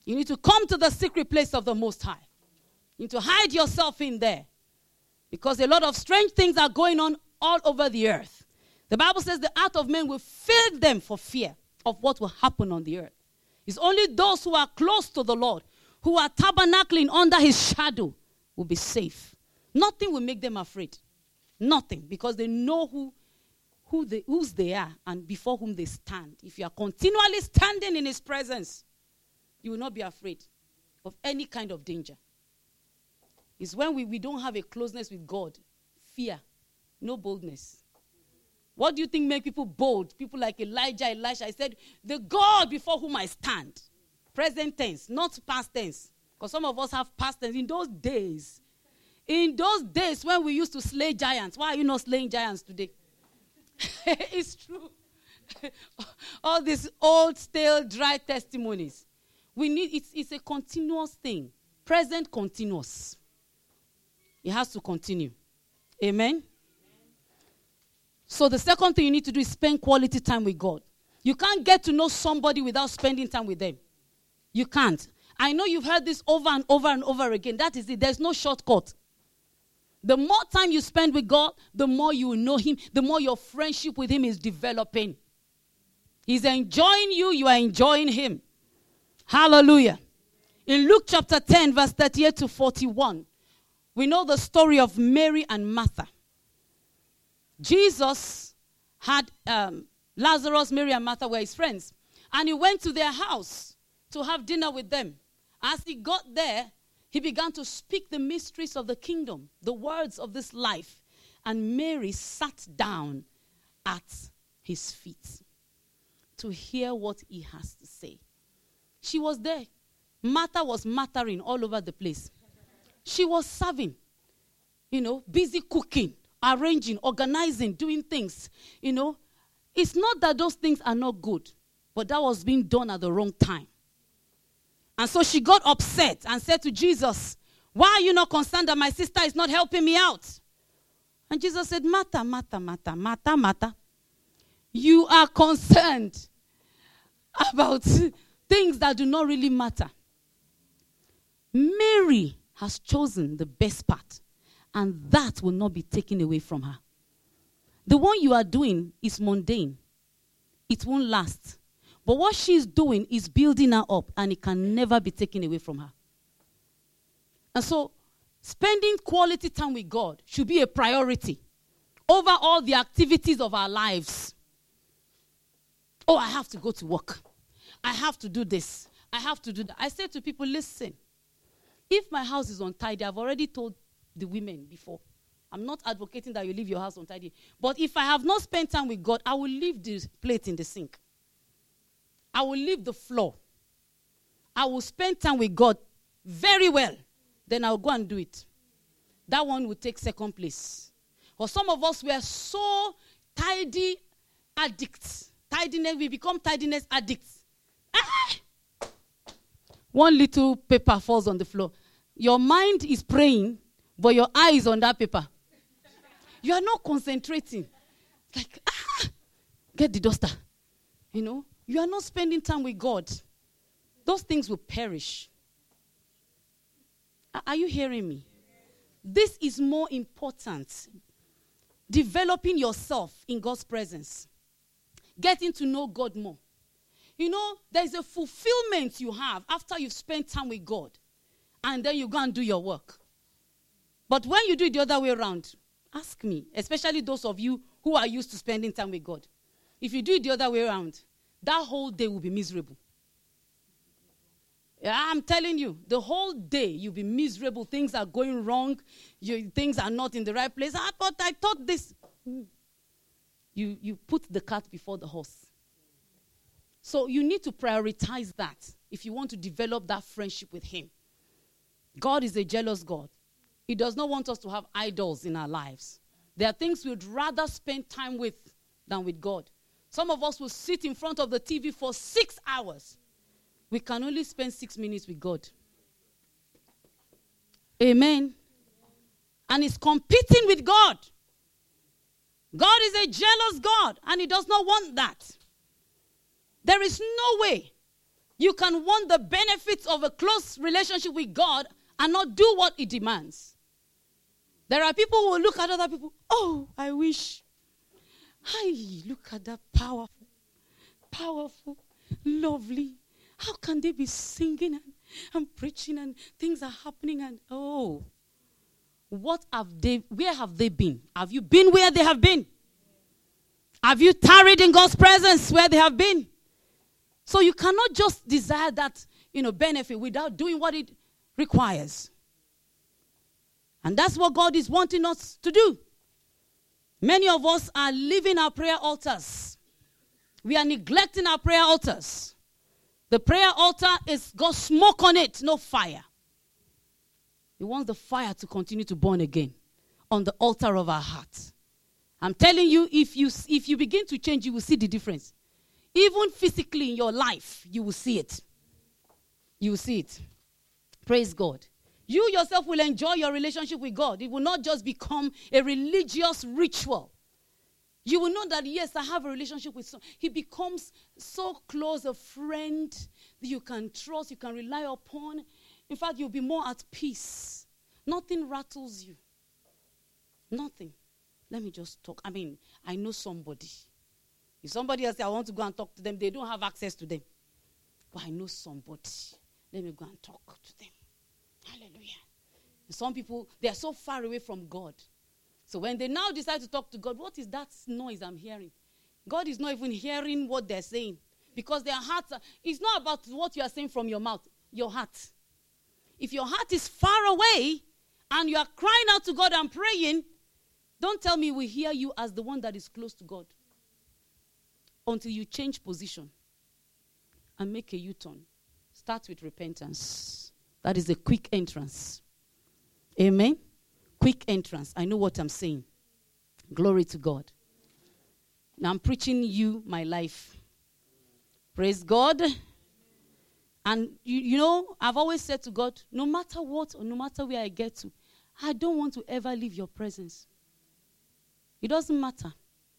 You need to come to the secret place of the Most High. You need to hide yourself in there. Because a lot of strange things are going on all over the earth. The Bible says the heart of men will fill them for fear of what will happen on the earth. It's only those who are close to the Lord, who are tabernacling under his shadow, will be safe. Nothing will make them afraid. Nothing. Because they know whose they are and before whom they stand. If you are continually standing in his presence, you will not be afraid of any kind of danger. It's when we don't have a closeness with God. Fear. No boldness. What do you think make people bold? People like Elijah, Elisha. I said, the God before whom I stand. Present tense, not past tense. Because some of us have past tense. In those days when we used to slay giants, why are you not slaying giants today? It's true. All these old, stale, dry testimonies. It's a continuous thing. Present continuous. It has to continue. Amen? So the second thing you need to do is spend quality time with God. You can't get to know somebody without spending time with them. You can't. I know you've heard this over and over and over again. That is it. There's no shortcut. The more time you spend with God, the more you will know him, the more your friendship with him is developing. He's enjoying you, you are enjoying him. Hallelujah. In Luke chapter 10, verse 38 to 41, we know the story of Mary and Martha. Jesus had Lazarus, Mary, and Martha were his friends. And he went to their house to have dinner with them. As he got there, he began to speak the mysteries of the kingdom, the words of this life. And Mary sat down at his feet to hear what he has to say. She was there. Martha was mattering all over the place. She was serving, busy cooking, arranging, organizing, doing things. It's not that those things are not good, but that was being done at the wrong time. And so she got upset and said to Jesus, why are you not concerned that my sister is not helping me out? And Jesus said, Martha, Martha, Martha, Martha, Martha, you are concerned about things that do not really matter. Mary has chosen the best part, and that will not be taken away from her. The one you are doing is mundane. It won't last. But what she's doing is building her up, and it can never be taken away from her. And so, spending quality time with God should be a priority over all the activities of our lives. Oh, I have to go to work. I have to do this. I have to do that. I say to people, listen, if my house is untidy, I've already told the women before, I'm not advocating that you leave your house untidy. But if I have not spent time with God, I will leave the plate in the sink. I will leave the floor. I will spend time with God very well. Then I'll go and do it. That one will take second place. For some of us, we are so tidy addicts. Tidiness, we become tidiness addicts. One little paper falls on the floor. Your mind is praying, but your eye is on that paper. You are not concentrating. Like, get the duster. You are not spending time with God. Those things will perish. Are you hearing me? This is more important. Developing yourself in God's presence. Getting to know God more. There's a fulfillment you have after you've spent time with God. And then you go and do your work. But when you do it the other way around, ask me, especially those of you who are used to spending time with God. If you do it the other way around, that whole day will be miserable. Yeah, I'm telling you, the whole day you'll be miserable. Things are going wrong. Things are not in the right place. But I thought this. You put the cart before the horse. So you need to prioritize that if you want to develop that friendship with him. God is a jealous God. He does not want us to have idols in our lives. There are things we'd rather spend time with than with God. Some of us will sit in front of the TV for 6 hours. We can only spend 6 minutes with God. Amen. And it's competing with God. God is a jealous God, and he does not want that. There is no way You can want the benefits of a close relationship with God and not do what it demands. There are people who will look at other people. Oh, I wish. Hi, look at that powerful, lovely. How can they be singing and preaching and things are happening and where have they been? Have you been where they have been? Have you tarried in God's presence where they have been? So you cannot just desire that, benefit without doing what it requires. And that's what God is wanting us to do. Many of us are leaving our prayer altars. We are neglecting our prayer altars. The prayer altar is got smoke on it, no fire. He wants the fire to continue to burn again on the altar of our heart. I'm telling you, if you begin to change, you will see the difference. Even physically in your life, you will see it. You will see it. Praise God. You yourself will enjoy your relationship with God. It will not just become a religious ritual. You will know that, yes, I have a relationship with someone. He becomes so close a friend that you can trust, you can rely upon. In fact, you'll be more at peace. Nothing rattles you. Nothing. Let me just talk. I know somebody. If somebody else says, I want to go and talk to them, they don't have access to them. But I know somebody. Let me go and talk to them. Hallelujah. Some people, they are so far away from God. So when they now decide to talk to God, what is that noise I'm hearing? God is not even hearing what they're saying. Because their hearts it's not about what you are saying from your mouth, your heart. If your heart is far away and you are crying out to God and praying, don't tell me we hear you as the one that is close to God. Until you change position and make a U-turn. Start with repentance. That is a quick entrance. Amen? Quick entrance. I know what I'm saying. Glory to God. Now I'm preaching you my life. Praise God. And I've always said to God, no matter what or no matter where I get to, I don't want to ever leave your presence. It doesn't matter.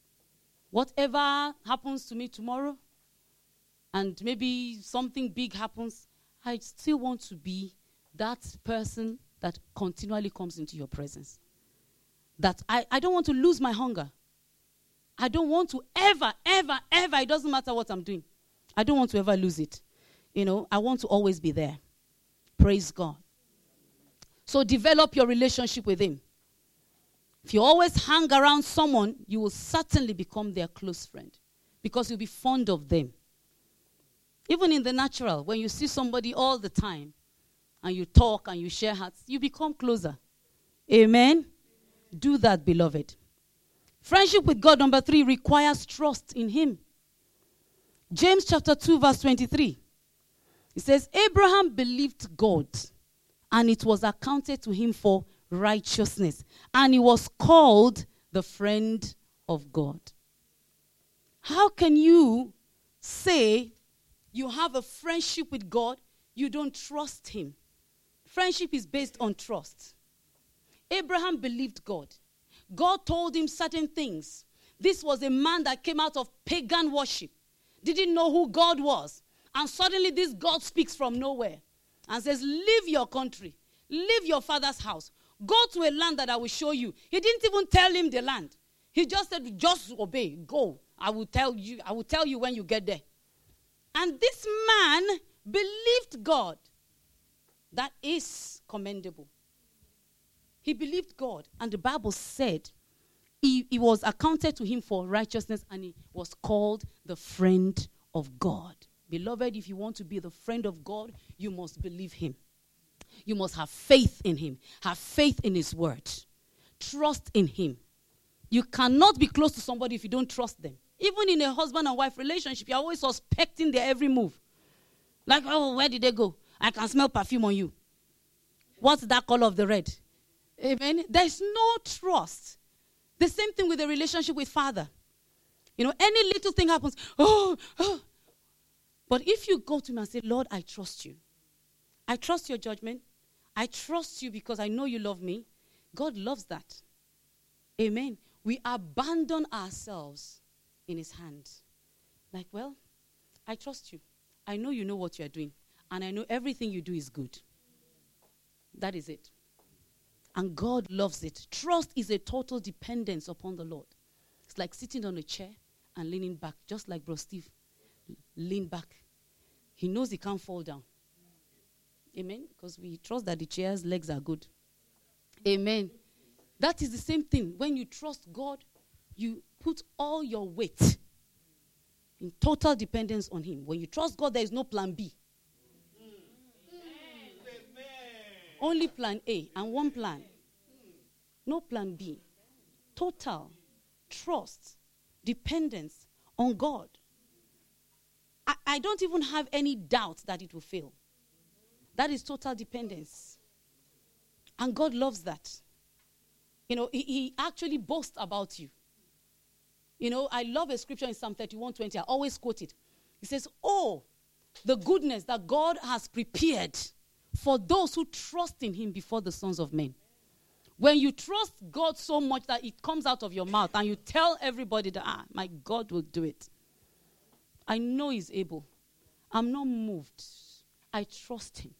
Whatever happens to me tomorrow, and maybe something big happens, I still want to be that person that continually comes into your presence. That I don't want to lose my hunger. I don't want to ever, it doesn't matter what I'm doing. I don't want to ever lose it. I want to always be there. Praise God. So develop your relationship with Him. If you always hang around someone, you will certainly become their close friend because you'll be fond of them. Even in the natural, when you see somebody all the time and you talk and you share hearts, you become closer. Amen? Do that, beloved. Friendship with God, number 3, requires trust in Him. James chapter 2, verse 23. It says, Abraham believed God, and it was accounted to him for righteousness. And he was called the friend of God. How can you say you have a friendship with God, you don't trust Him? Friendship is based on trust. Abraham believed God. God told him certain things. This was a man that came out of pagan worship, didn't know who God was. And suddenly this God speaks from nowhere and says, leave your country, leave your father's house, go to a land that I will show you. He didn't even tell him the land. He just said, just obey, go. I will tell you when you get there. And this man believed God. That is commendable. He believed God, and the Bible said he was accounted to him for righteousness, and he was called the friend of God. Beloved, if you want to be the friend of God, you must believe Him. You must have faith in Him. Have faith in His word. Trust in Him. You cannot be close to somebody if you don't trust them. Even in a husband and wife relationship, you're always suspecting their every move. Like, oh, where did they go? I can smell perfume on you. What's that color of the red? Amen. There's no trust. The same thing with the relationship with Father. Any little thing happens. Oh. But if you go to Him and say, Lord, I trust you. I trust your judgment. I trust you because I know you love me. God loves that. Amen. We abandon ourselves in His hands. Like, well, I trust you. I know you know what you are doing. And I know everything you do is good. That is it. And God loves it. Trust is a total dependence upon the Lord. It's like sitting on a chair and leaning back, just like Bro Steve. Lean back. He knows he can't fall down. Amen? Because we trust that the chair's legs are good. Amen. That is the same thing. When you trust God, you put all your weight in total dependence on Him. When you trust God, there is no plan B. Only plan A and one plan. No plan B. Total trust, dependence on God. I don't even have any doubt that it will fail. That is total dependence. And God loves that. You know, he actually boasts about you. You know, I love a scripture in Psalm 31:20. I always quote it. He says, oh, the goodness that God has prepared for those who trust in Him before the sons of men. When you trust God so much that it comes out of your mouth and you tell everybody that, my God will do it. I know He's able. I'm not moved. I trust Him.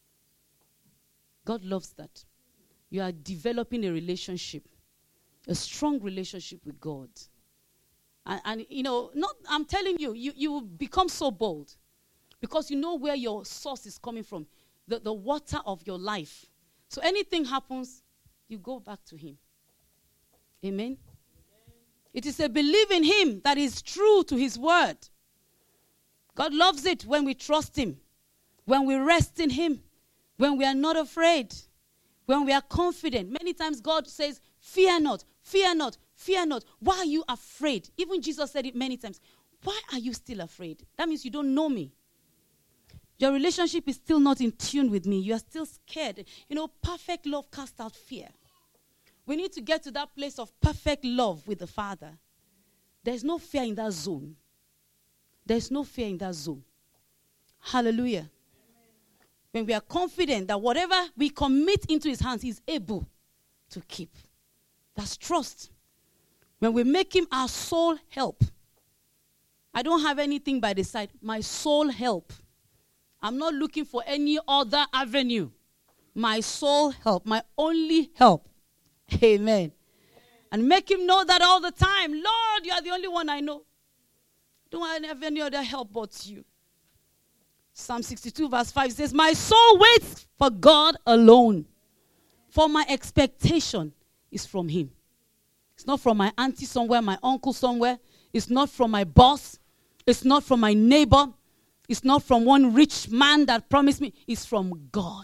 God loves that. You are developing a relationship, a strong relationship with God. And you know, I'm telling you, you will become so bold because you know where your source is coming from, the water of your life. So anything happens, you go back to Him. Amen? It is a belief in Him that is true to His word. God loves it when we trust Him, when we rest in Him, when we are not afraid, when we are confident. Many times God says, fear not, fear not, fear not. Why are you afraid? Even Jesus said it many times. Why are you still afraid? That means you don't know me. Your relationship is still not in tune with me. You are still scared. You know, perfect love casts out fear. We need to get to that place of perfect love with the Father. There's no fear in that zone. There's no fear in that zone. Hallelujah. When we are confident that whatever we commit into His hands, He's able to keep. That's trust. When we make Him our sole help. I don't have anything by the side. My sole help. I'm not looking for any other avenue. My sole help. My only help. Amen. And make Him know that all the time. Lord, You are the only one I know. Don't have any other help but You. Psalm 62 verse 5 says, my soul waits for God alone. For my expectation is from Him. It's not from my auntie somewhere, my uncle somewhere. It's not from my boss. It's not from my neighbor. It's not from one rich man that promised me. It's from God.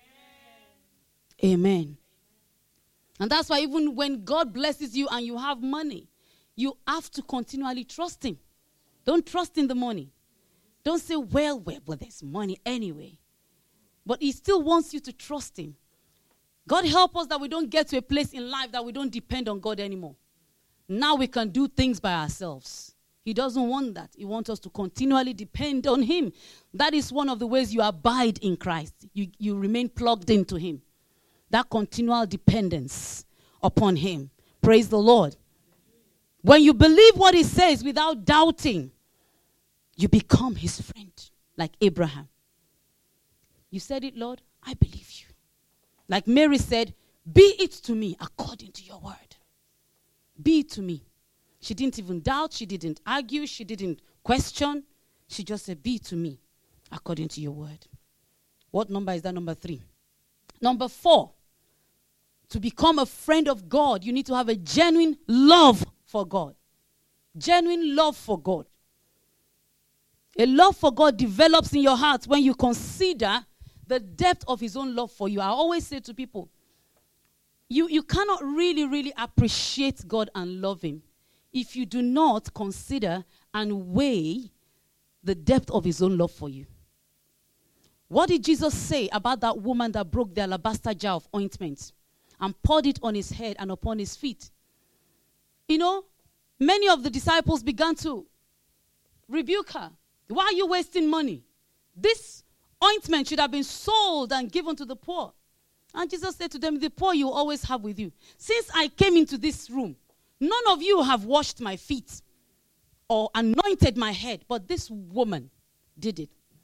Amen. And that's why even when God blesses you and you have money, you have to continually trust Him. Don't trust in the money. Don't say, well, there's money anyway. But He still wants you to trust Him. God help us that we don't get to a place in life that we don't depend on God anymore. Now we can do things by ourselves. He doesn't want that. He wants us to continually depend on Him. That is one of the ways you abide in Christ. You remain plugged into Him. That continual dependence upon Him. Praise the Lord. When you believe what He says without doubting, you become His friend, like Abraham. You said it, Lord, I believe You. Like Mary said, be it to me according to Your word. Be it to me. She didn't even doubt. She didn't argue. She didn't question. She just said, be it to me according to Your word. What number is that? Number 3. Number 4. To become a friend of God, you need to have a genuine love for God. Genuine love for God. A love for God develops in your heart when you consider the depth of His own love for you. I always say to people, you cannot really appreciate God and love Him if you do not consider and weigh the depth of His own love for you. What did Jesus say about that woman that broke the alabaster jar of ointment and poured it on His head and upon His feet? You know, many of the disciples began to rebuke her. Why are you wasting money? This ointment should have been sold and given to the poor. And Jesus said to them, the poor you always have with you. Since I came into this room, none of you have washed my feet or anointed my head, but this woman did it.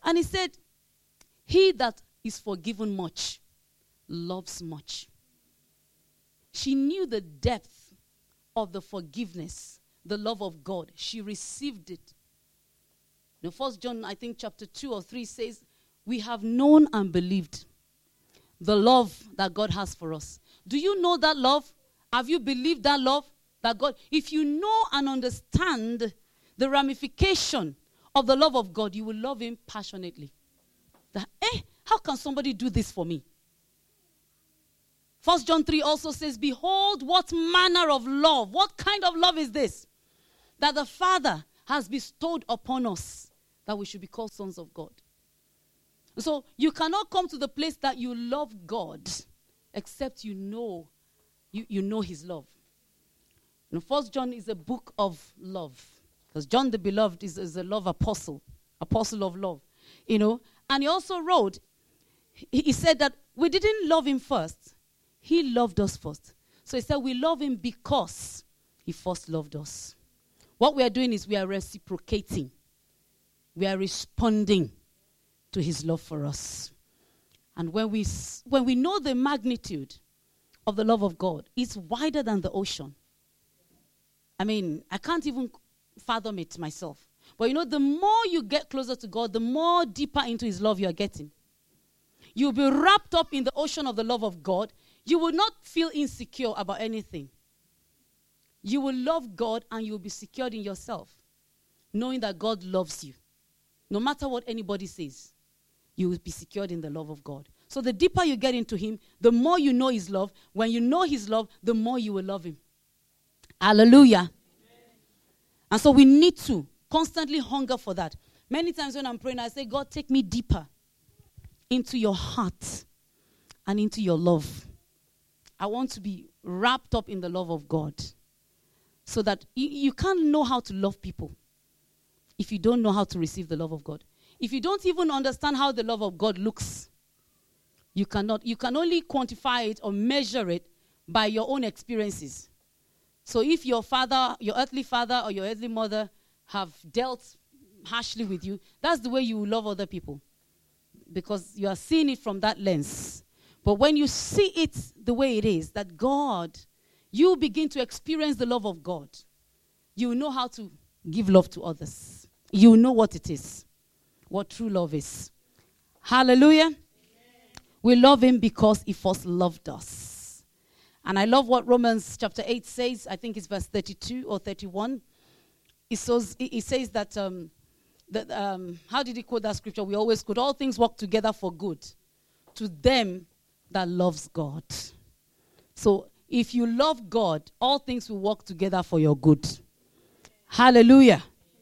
And he said, he that is forgiven much loves much. She knew the depth of the forgiveness, the love of God. She received it. The 1 John, I think chapter 2 or 3 says, we have known and believed the love that God has for us. Do you know that love? Have you believed that love? That God, if you know and understand the ramification of the love of God, you will love him passionately. That, how can somebody do this for me? 1 John 3 also says, behold, what manner of love, what kind of love is this? That the Father has bestowed upon us, that we should be called sons of God. So you cannot come to the place that you love God except you know his love. And 1 John is a book of love. Because John the Beloved is a love apostle of love. And he also wrote, he said that we didn't love him first. He loved us first. So he said we love him because he first loved us. What we are doing is we are reciprocating. We are responding to his love for us. And when we know the magnitude of the love of God, it's wider than the ocean. I mean, I can't even fathom it myself. But the more you get closer to God, the more deeper into his love you are getting. You'll be wrapped up in the ocean of the love of God. You will not feel insecure about anything. You will love God and you will be secured in yourself, knowing that God loves you. No matter what anybody says, you will be secured in the love of God. So the deeper you get into him, the more you know his love. When you know his love, the more you will love him. Hallelujah. Amen. And so we need to constantly hunger for that. Many times when I'm praying, I say, God, take me deeper into your heart and into your love. I want to be wrapped up in the love of God so that you can't know how to love people if you don't know how to receive the love of God. If you don't even understand how the love of God looks, you cannot. You can only quantify it or measure it by your own experiences. So if your father, your earthly father or your earthly mother have dealt harshly with you, that's the way you will love other people, because you are seeing it from that lens. But when you see it the way it is, that God, you begin to experience the love of God. You will know how to give love to others. You will know what it is, what true love is. Hallelujah. Amen. We love him because he first loved us. And I love what Romans chapter 8 says. I think it's verse 32 or 31. It says that, how did he quote that scripture? We always quote, all things work together for good to them that loves God. So if you love God, all things will work together for your good. Hallelujah.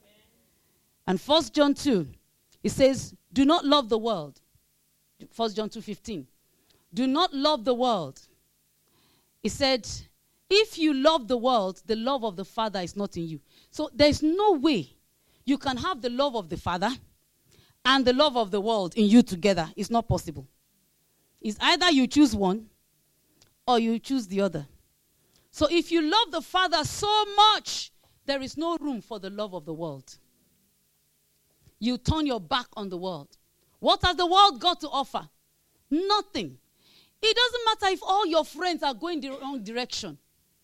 And 1 John 2, it says, do not love the world. 1 John 2:15. Do not love the world. It said, if you love the world, the love of the Father is not in you. So there's no way you can have the love of the Father and the love of the world in you together. It's not possible. It's either you choose one or you choose the other. So if you love the Father so much, there is no room for the love of the world. You turn your back on the world. What has the world got to offer? Nothing. It doesn't matter if all your friends are going the wrong direction.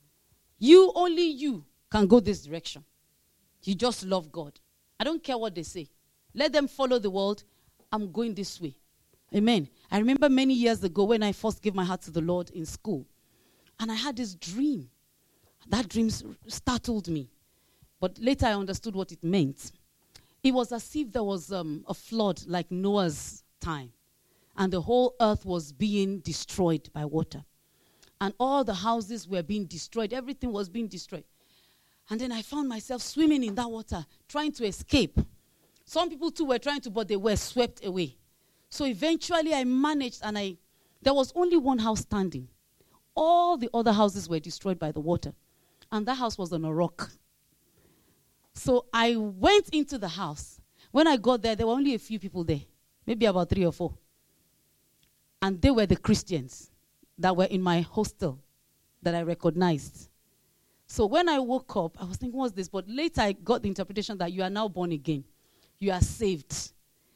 Only you can go this direction. You just love God. I don't care what they say. Let them follow the world. I'm going this way. Amen. I remember many years ago when I first gave my heart to the Lord in school. And I had this dream. That dream startled me. But later I understood what it meant. It was as if there was a flood like Noah's time. And the whole earth was being destroyed by water. And all the houses were being destroyed. Everything was being destroyed. And then I found myself swimming in that water, trying to escape. Some people too were trying to, but they were swept away. So eventually I managed, and there was only one house standing. All the other houses were destroyed by the water. And that house was on a rock. So I went into the house. When I got there were only a few people there. Maybe about 3 or 4. And they were the Christians that were in my hostel that I recognized. So when I woke up, I was thinking, what's this? But later I got the interpretation that you are now born again. You are saved.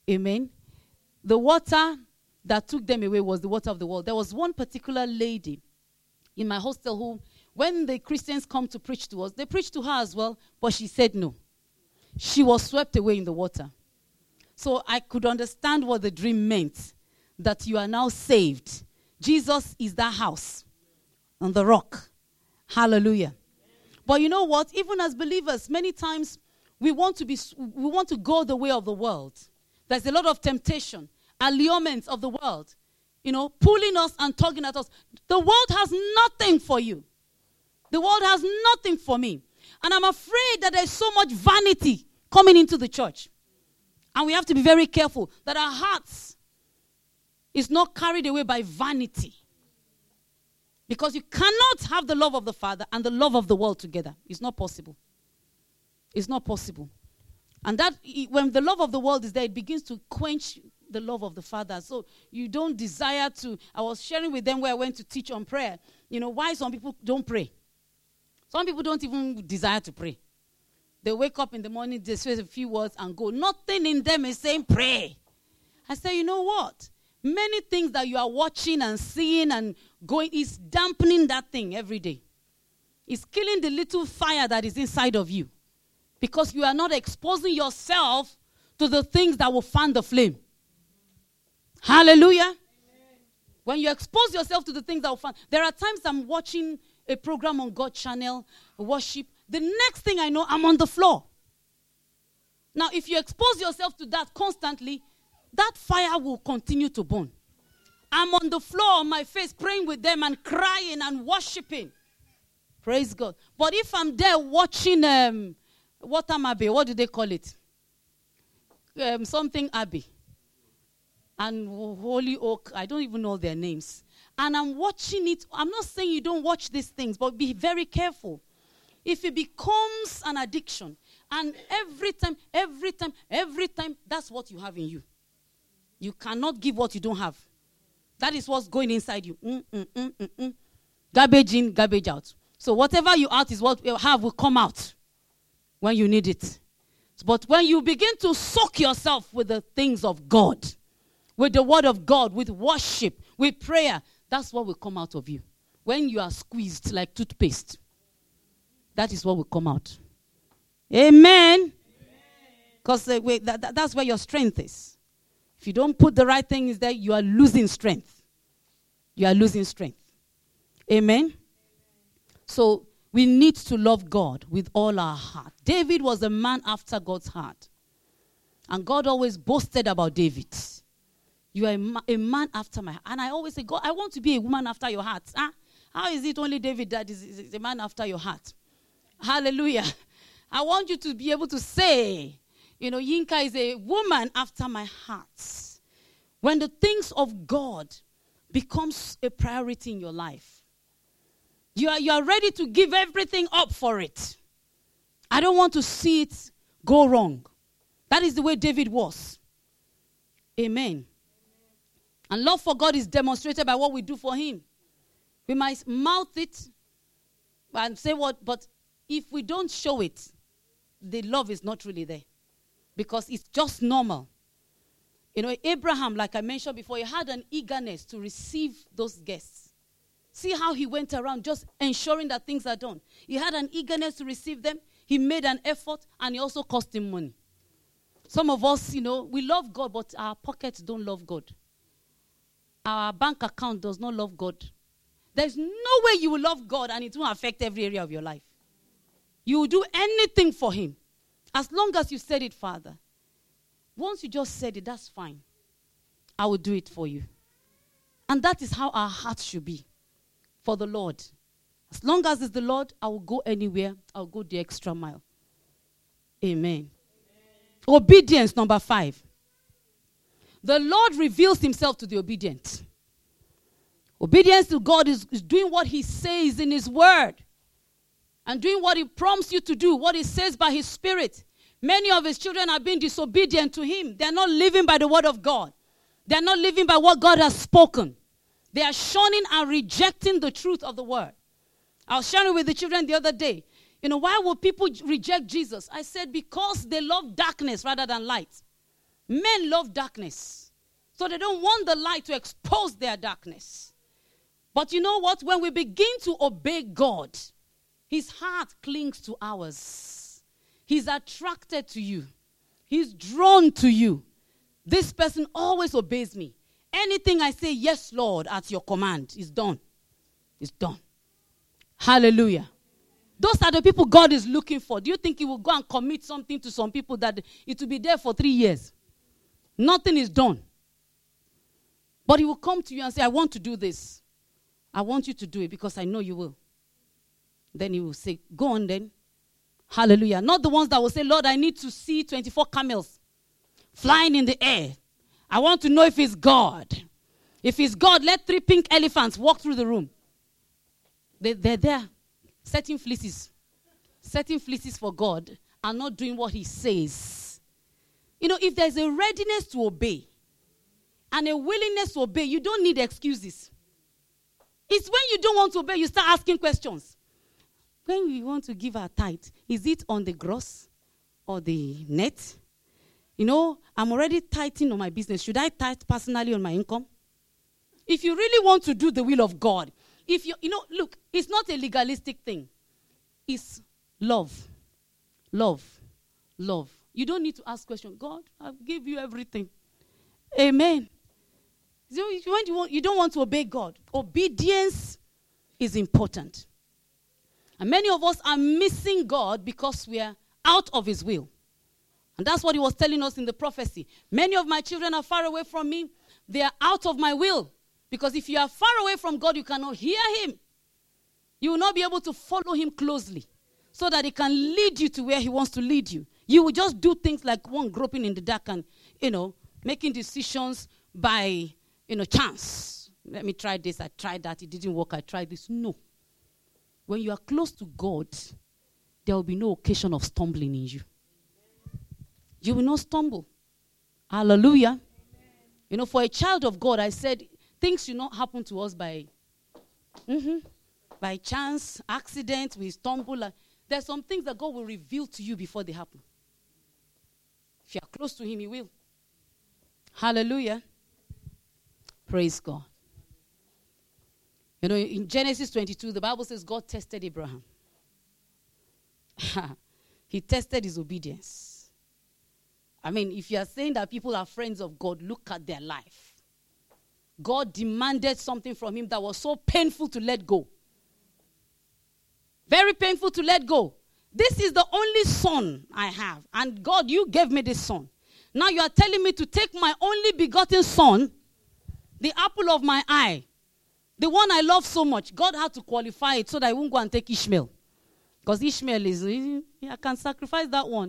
Amen. The water that took them away was the water of the world. There was one particular lady in my hostel who, when the Christians come to preach to us, they preach to her as well, but she said no. She was swept away in the water. So I could understand what the dream meant, that you are now saved. Jesus is that house on the rock. Hallelujah. But you know what? Even as believers, many times we want to go the way of the world. There's a lot of temptation, allurements of the world, pulling us and tugging at us. The world has nothing for you. The world has nothing for me. And I'm afraid that there's so much vanity coming into the church. And we have to be very careful that our hearts is not carried away by vanity. Because you cannot have the love of the Father and the love of the world together. It's not possible. It's not possible. And that, when the love of the world is there, it begins to quench the love of the Father. So you don't desire to. I was sharing with them where I went to teach on prayer. Why some people don't pray. Some people don't even desire to pray. They wake up in the morning, they say a few words and go. Nothing in them is saying pray. I say, you know what? Many things that you are watching and seeing and going is dampening that thing every day. It's killing the little fire that is inside of you. Because you are not exposing yourself to the things that will fan the flame. Hallelujah. Amen. When you expose yourself to the things that will fan. There are times I'm watching a program on God channel, worship. The next thing I know, I'm on the floor. Now, if you expose yourself to that constantly, that fire will continue to burn. I'm on the floor on my face praying with them and crying and worshiping. Praise God. But if I'm there watching Water Abbey, what do they call it? Something Abbey. And Holy Oak, I don't even know their names. And I'm watching it. I'm not saying you don't watch these things, but be very careful. If it becomes an addiction, and every time, that's what you have in you. You cannot give what you don't have. That is what's going inside you. Garbage in, garbage out. So whatever you out is what you have will come out when you need it. But when you begin to soak yourself with the things of God, with the word of God, with worship, with prayer, that's what will come out of you. When you are squeezed like toothpaste, that is what will come out. Amen. Because that's where your strength is. If you don't put the right things there, you are losing strength. You are losing strength. Amen. So we need to love God with all our heart. David was a man after God's heart. And God always boasted about David. You are a man after my heart. And I always say, God, I want to be a woman after your heart. Huh? How is it only David that is a man after your heart? Hallelujah. I want you to be able to say, Yinka is a woman after my heart. When the things of God becomes a priority in your life, you are ready to give everything up for it. I don't want to see it go wrong. That is the way David was. Amen. And love for God is demonstrated by what we do for him. We might mouth it and say what, but if we don't show it, the love is not really there. Because it's just normal. Abraham, like I mentioned before, he had an eagerness to receive those guests. See how he went around just ensuring that things are done. He had an eagerness to receive them. He made an effort, and it also cost him money. Some of us, we love God, but our pockets don't love God. Our bank account does not love God. There's no way you will love God and it won't affect every area of your life. You will do anything for him. As long as you said it, Father. Once you just said it, that's fine. I will do it for you. And that is how our hearts should be for the Lord. As long as it's the Lord, I will go anywhere. I'll go the extra mile. Amen. Obedience, number 5. The Lord reveals himself to the obedient. Obedience to God is doing what he says in his word. And doing what he prompts you to do, what he says by his Spirit. Many of his children are being disobedient to him. They're not living by the word of God. They're not living by what God has spoken. They are shunning and rejecting the truth of the word. I was sharing with the children the other day. Why will people reject Jesus? I said, because they love darkness rather than light. Men love darkness. So they don't want the light to expose their darkness. But you know what? When we begin to obey God, his heart clings to ours. He's attracted to you. He's drawn to you. This person always obeys me. Anything I say, yes, Lord, at your command, is done. It's done. Hallelujah. Those are the people God is looking for. Do you think he will go and commit something to some people that it will be there for 3 years? Nothing is done. But he will come to you and say, I want to do this. I want you to do it because I know you will. Then he will say, go on then. Hallelujah. Not the ones that will say, Lord, I need to see 24 camels flying in the air. I want to know if it's God. If it's God, let 3 pink elephants walk through the room. They're there, setting fleeces for God and not doing what he says. You know, if there's a readiness to obey and a willingness to obey, you don't need excuses. It's when you don't want to obey, you start asking questions. When we want to give our tithe, is it on the gross or the net? You know, I'm already tithing on my business. Should I tithe personally on my income? If you really want to do the will of God, if you know, look, it's not a legalistic thing. It's love. Love. Love. You don't need to ask questions. God, I'll give you everything. Amen. So you don't want to obey God. Obedience is important. And many of us are missing God because we are out of his will. And that's what he was telling us in the prophecy. Many of my children are far away from me. They are out of my will. Because if you are far away from God, you cannot hear him. You will not be able to follow him closely so that he can lead you to where he wants to lead you. You will just do things like one groping in the dark and, making decisions by, chance. Let me try this. I tried that. It didn't work. I tried this. No. When you are close to God, there will be no occasion of stumbling in you. You will not stumble. Hallelujah. Amen. For a child of God, I said, things should not happen to us by chance, accident, we stumble. There's some things that God will reveal to you before they happen. If you are close to him, he will. Hallelujah. Praise God. In Genesis 22, the Bible says God tested Abraham. He tested his obedience. I mean, if you are saying that people are friends of God, look at their life. God demanded something from him that was so painful to let go. Very painful to let go. This is the only son I have. And God, you gave me this son. Now you are telling me to take my only begotten son, the apple of my eye, the one I love so much. God had to qualify it so that I won't go and take Ishmael. Because Ishmael is, I can sacrifice that one.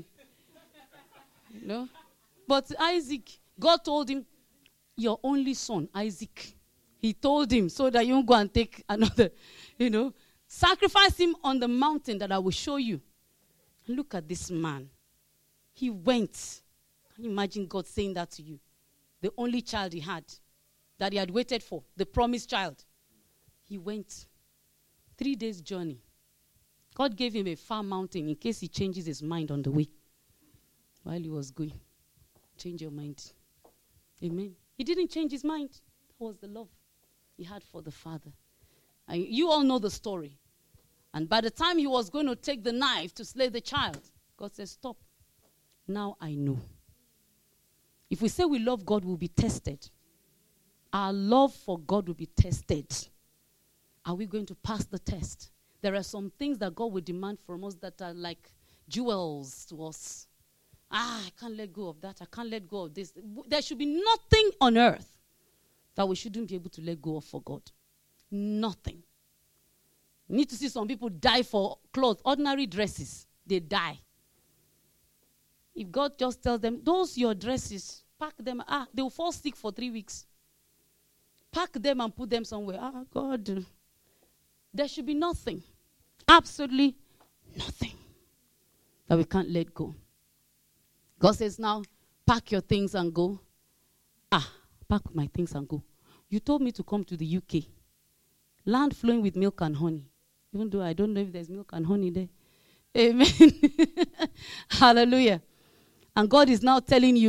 But Isaac, God told him, your only son, Isaac. He told him so that you won't go and take another, sacrifice him on the mountain that I will show you. And look at this man. He went. Can you imagine God saying that to you? The only child he had, that he had waited for, the promised child. He went. 3 days journey. God gave him a far mountain in case he changes his mind on the way. While he was going. Change your mind. Amen. He didn't change his mind. That was the love he had for the Father. And you all know the story. And by the time he was going to take the knife to slay the child, God said, stop. Now I know. If we say we love God, we'll be tested. Our love for God will be tested. Are we going to pass the test? There are some things that God will demand from us that are like jewels to us. I can't let go of that. I can't let go of this. There should be nothing on earth that we shouldn't be able to let go of for God. Nothing. You need to see some people die for clothes, ordinary dresses. They die. If God just tells them, those your dresses, pack them. They will fall sick for 3 weeks. Pack them and put them somewhere. God. There should be nothing. Absolutely nothing that we can't let go. God says now, pack your things and go. Pack my things and go. You told me to come to the UK. Land flowing with milk and honey. Even though I don't know if there's milk and honey there. Amen. Hallelujah. And God is now telling you,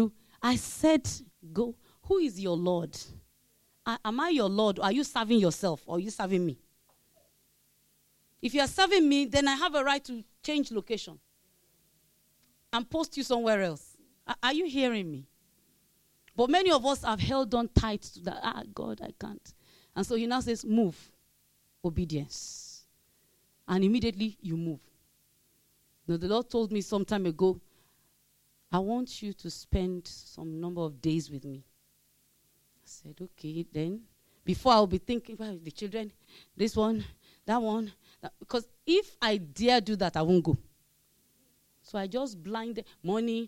I said, go. Who is your Lord? Am I your Lord? Or are you serving yourself? Or are you serving me? If you are serving me, then I have a right to change location and post you somewhere else. Are you hearing me? But many of us have held on tight to that. God, I can't. And so he now says, move. Obedience. And immediately you move. Now, the Lord told me some time ago, I want you to spend some number of days with me. I said, okay, then. Before I'll be thinking about the children, this one, that one. Because if I dare do that, I won't go. So I just blinded. Money.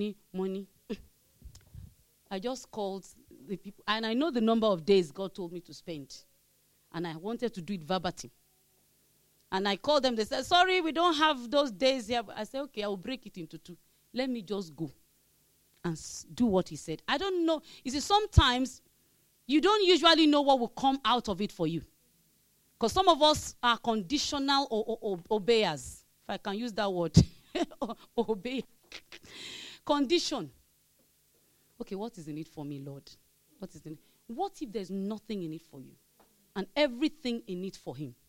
I just called the people. And I know the number of days God told me to spend. And I wanted to do it verbatim. And I called them. They said, sorry, we don't have those days here. I said, okay, I will break it into 2. Let me just go and do what he said. I don't know. You see, sometimes you don't usually know what will come out of it for you. Because some of us are conditional or obeyers. If I can use that word. Obey. Condition. Okay, what is in it for me, Lord? What is in it? What if there's nothing in it for you? And everything in it for him?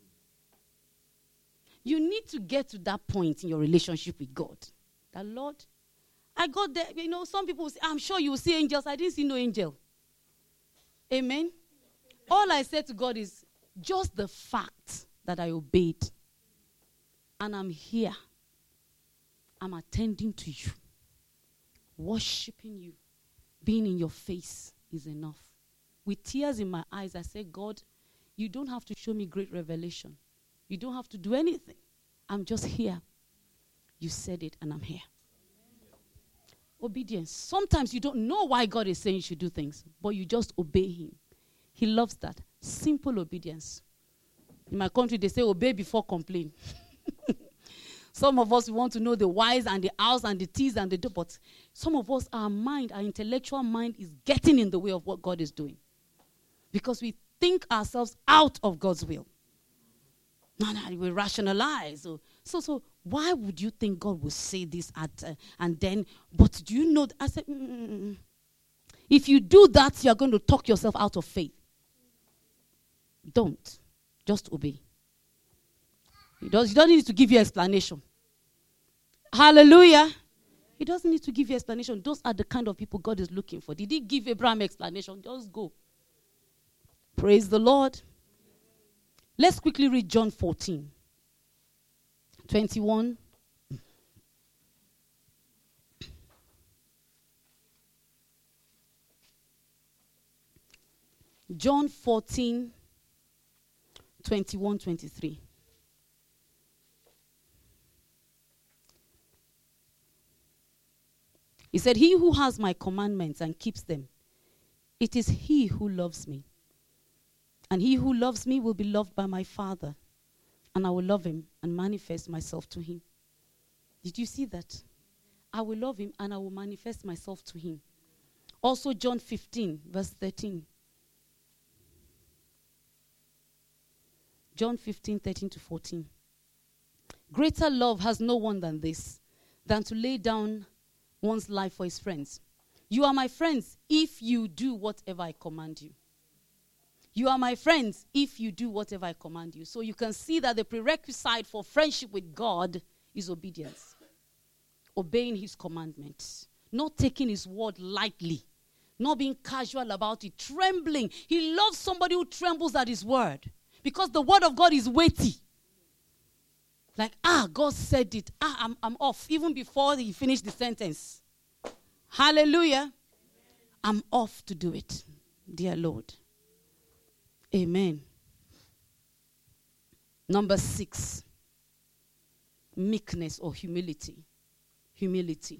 You need to get to that point in your relationship with God. That, Lord, I got there. You know, some people say, I'm sure you will see angels. I didn't see no angel. Amen? All I said to God is, just the fact that I obeyed. And I'm here. I'm attending to you. Worshiping you. Being in your face is enough. With tears in my eyes, I said, God, you don't have to show me great revelation. You don't have to do anything. I'm just here. You said it, and I'm here. Obedience. Sometimes you don't know why God is saying you should do things, but you just obey him. He loves that. Simple obedience. In my country, they say obey before complain. Some of us want to know the whys and the hows and the t's and the do, but some of us, our mind, our intellectual mind is getting in the way of what God is doing. Because we think ourselves out of God's will. No, we rationalize. So why would you think God will say this and then, but do you know, I said, if you do that, you're going to talk yourself out of faith. Don't. Just obey. He doesn't need to give you explanation. Hallelujah. He doesn't need to give you explanation. Those are the kind of people God is looking for. Did he give Abraham explanation? Just go. Praise the Lord. Let's quickly read John 14, 21. John 14, 21, 23. He said, he who has my commandments and keeps them, it is he who loves me. And he who loves me will be loved by my Father. And I will love him and manifest myself to him. Did you see that? I will love him and I will manifest myself to him. Also John 15, verse 13. John 15, 13 to 14. Greater love has no one than this, than to lay down one's life for his friends. You are my friends if you do whatever I command you. You are my friends if you do whatever I command you. So you can see that the prerequisite for friendship with God is obedience. Obeying his commandments. Not taking his word lightly. Not being casual about it. Trembling. He loves somebody who trembles at his word. Because the word of God is weighty. Like, God said it. I'm off. Even before he finished the sentence. Hallelujah. I'm off to do it. Dear Lord. Amen. Number 6. Meekness or humility. Humility.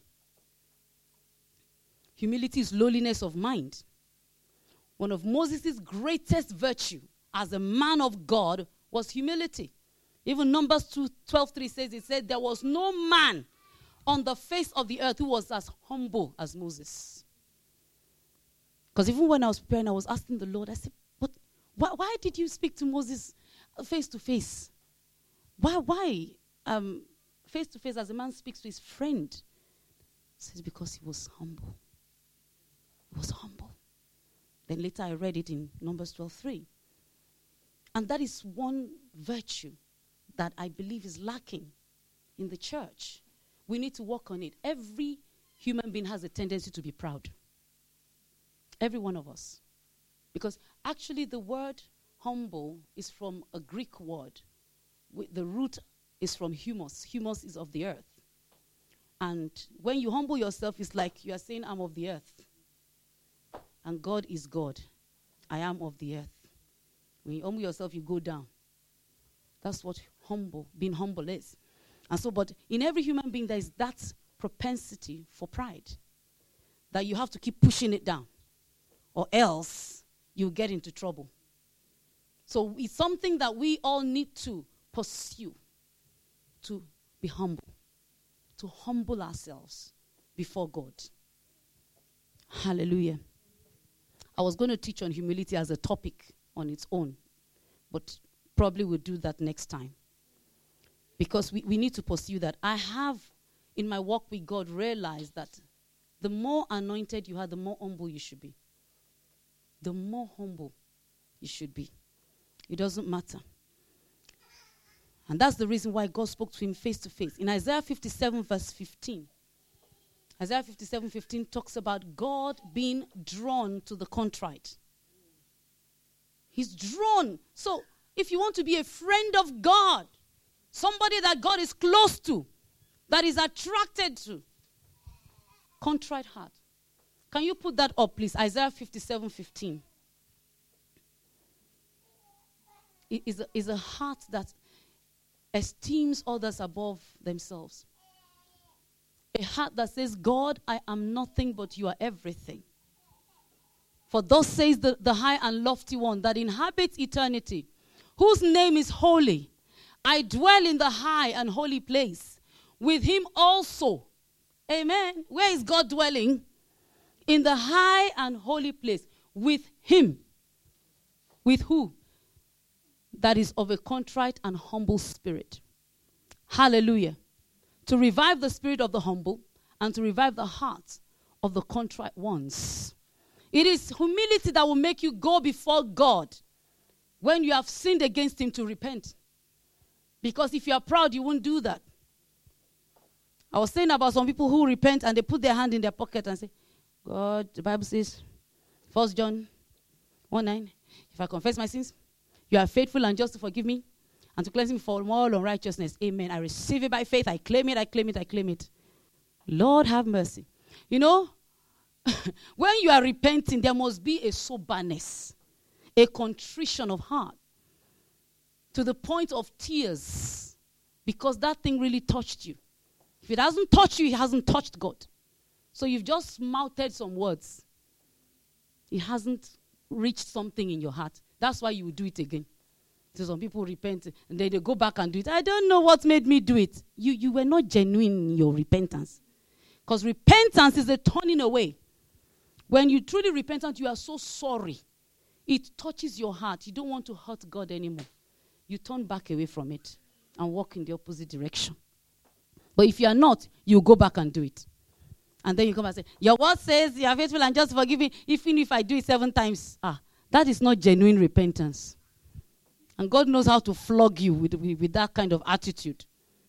Humility is lowliness of mind. One of Moses' greatest virtue as a man of God was humility. Even Numbers 12:3 says, it said, there was no man on the face of the earth who was as humble as Moses. Because even when I was praying, I was asking the Lord, I said, why did you speak to Moses face to face? Why? Face to face as a man speaks to his friend. He says, because he was humble. He was humble. Then later I read it in Numbers 12:3. And that is one virtue that I believe is lacking in the church. We need to work on it. Every human being has a tendency to be proud. Every one of us. Because actually the word humble is from a Greek word. The root is from humus. Humus is of the earth. And when you humble yourself, it's like you are saying, I'm of the earth. And God is God. I am of the earth. When you humble yourself, you go down. That's what being humble is. And so, but in every human being, there is that propensity for pride. That you have to keep pushing it down. Or else, you get into trouble. So it's something that we all need to pursue. To be humble. To humble ourselves before God. Hallelujah. I was going to teach on humility as a topic on its own, but probably we'll do that next time. Because we need to pursue that. I have, in my walk with God, realized that the more anointed you are, the more humble you should be. The more humble you should be. It doesn't matter. And that's the reason why God spoke to him face to face. In Isaiah 57 verse 15, Isaiah 57:15 talks about God being drawn to the contrite. He's drawn. So if you want to be a friend of God, somebody that God is close to, that is attracted to, contrite heart. Can you put that up, please? Isaiah 57:15. It is a heart that esteems others above themselves. A heart that says, God, I am nothing, but you are everything. For thus says the high and lofty one that inhabits eternity, whose name is holy. I dwell in the high and holy place, with him also. Amen. Where is God dwelling? In the high and holy place, with him. With who? That is of a contrite and humble spirit. Hallelujah. To revive the spirit of the humble and to revive the heart of the contrite ones. It is humility that will make you go before God when you have sinned against him to repent. Because if you are proud, you won't do that. I was saying about some people who repent and they put their hand in their pocket and say, God, the Bible says, 1 John 1:9, if I confess my sins, you are faithful and just to forgive me and to cleanse me from all unrighteousness. Amen. I receive it by faith. I claim it, I claim it, I claim it. Lord, have mercy. You know, when you are repenting, there must be a soberness, a contrition of heart, to the point of tears, because that thing really touched you. If it hasn't touched you, it hasn't touched God. So you've just mouthed some words. It hasn't reached something in your heart. That's why you will do it again. So some people repent and then they go back and do it. I don't know what made me do it. You were not genuine in your repentance. Because repentance is a turning away. When you truly repent, you are so sorry. It touches your heart. You don't want to hurt God anymore. You turn back away from it and walk in the opposite direction. But if you are not, you go back and do it. And then you come and say, your word says you are faithful and just forgiving, even if I do it 7 times. That is not genuine repentance. And God knows how to flog you with that kind of attitude.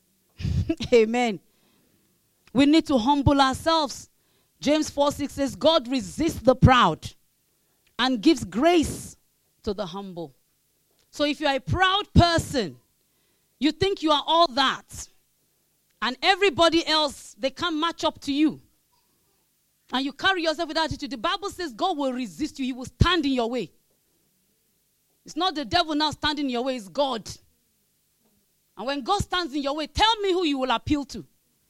Amen. We need to humble ourselves. James 4:6 says, God resists the proud and gives grace to the humble. So if you are a proud person, you think you are all that, and everybody else, they can't match up to you, and you carry yourself with that attitude, the Bible says God will resist you. He will stand in your way. It's not the devil now standing in your way, it's God. And when God stands in your way, tell me who you will appeal to.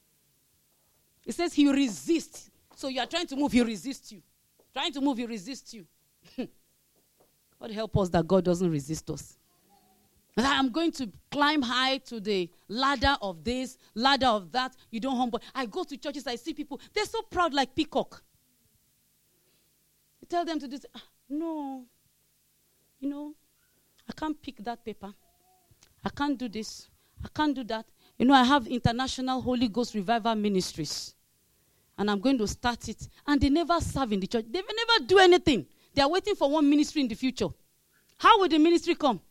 It says he resists. So you are trying to move, he resists you. Trying to move, he resists you. God help us that God doesn't resist us. And I'm going to climb high to the ladder of this, ladder of that. You don't humble. I go to churches, I see people, they're so proud like peacock. You tell them to do this. No. You know, I can't pick that paper. I can't do this. I can't do that. You know, I have International Holy Ghost Revival Ministries. and I'm going to start it. And they never serve in the church. They will never do anything. They are waiting for one ministry in the future. How will the ministry come?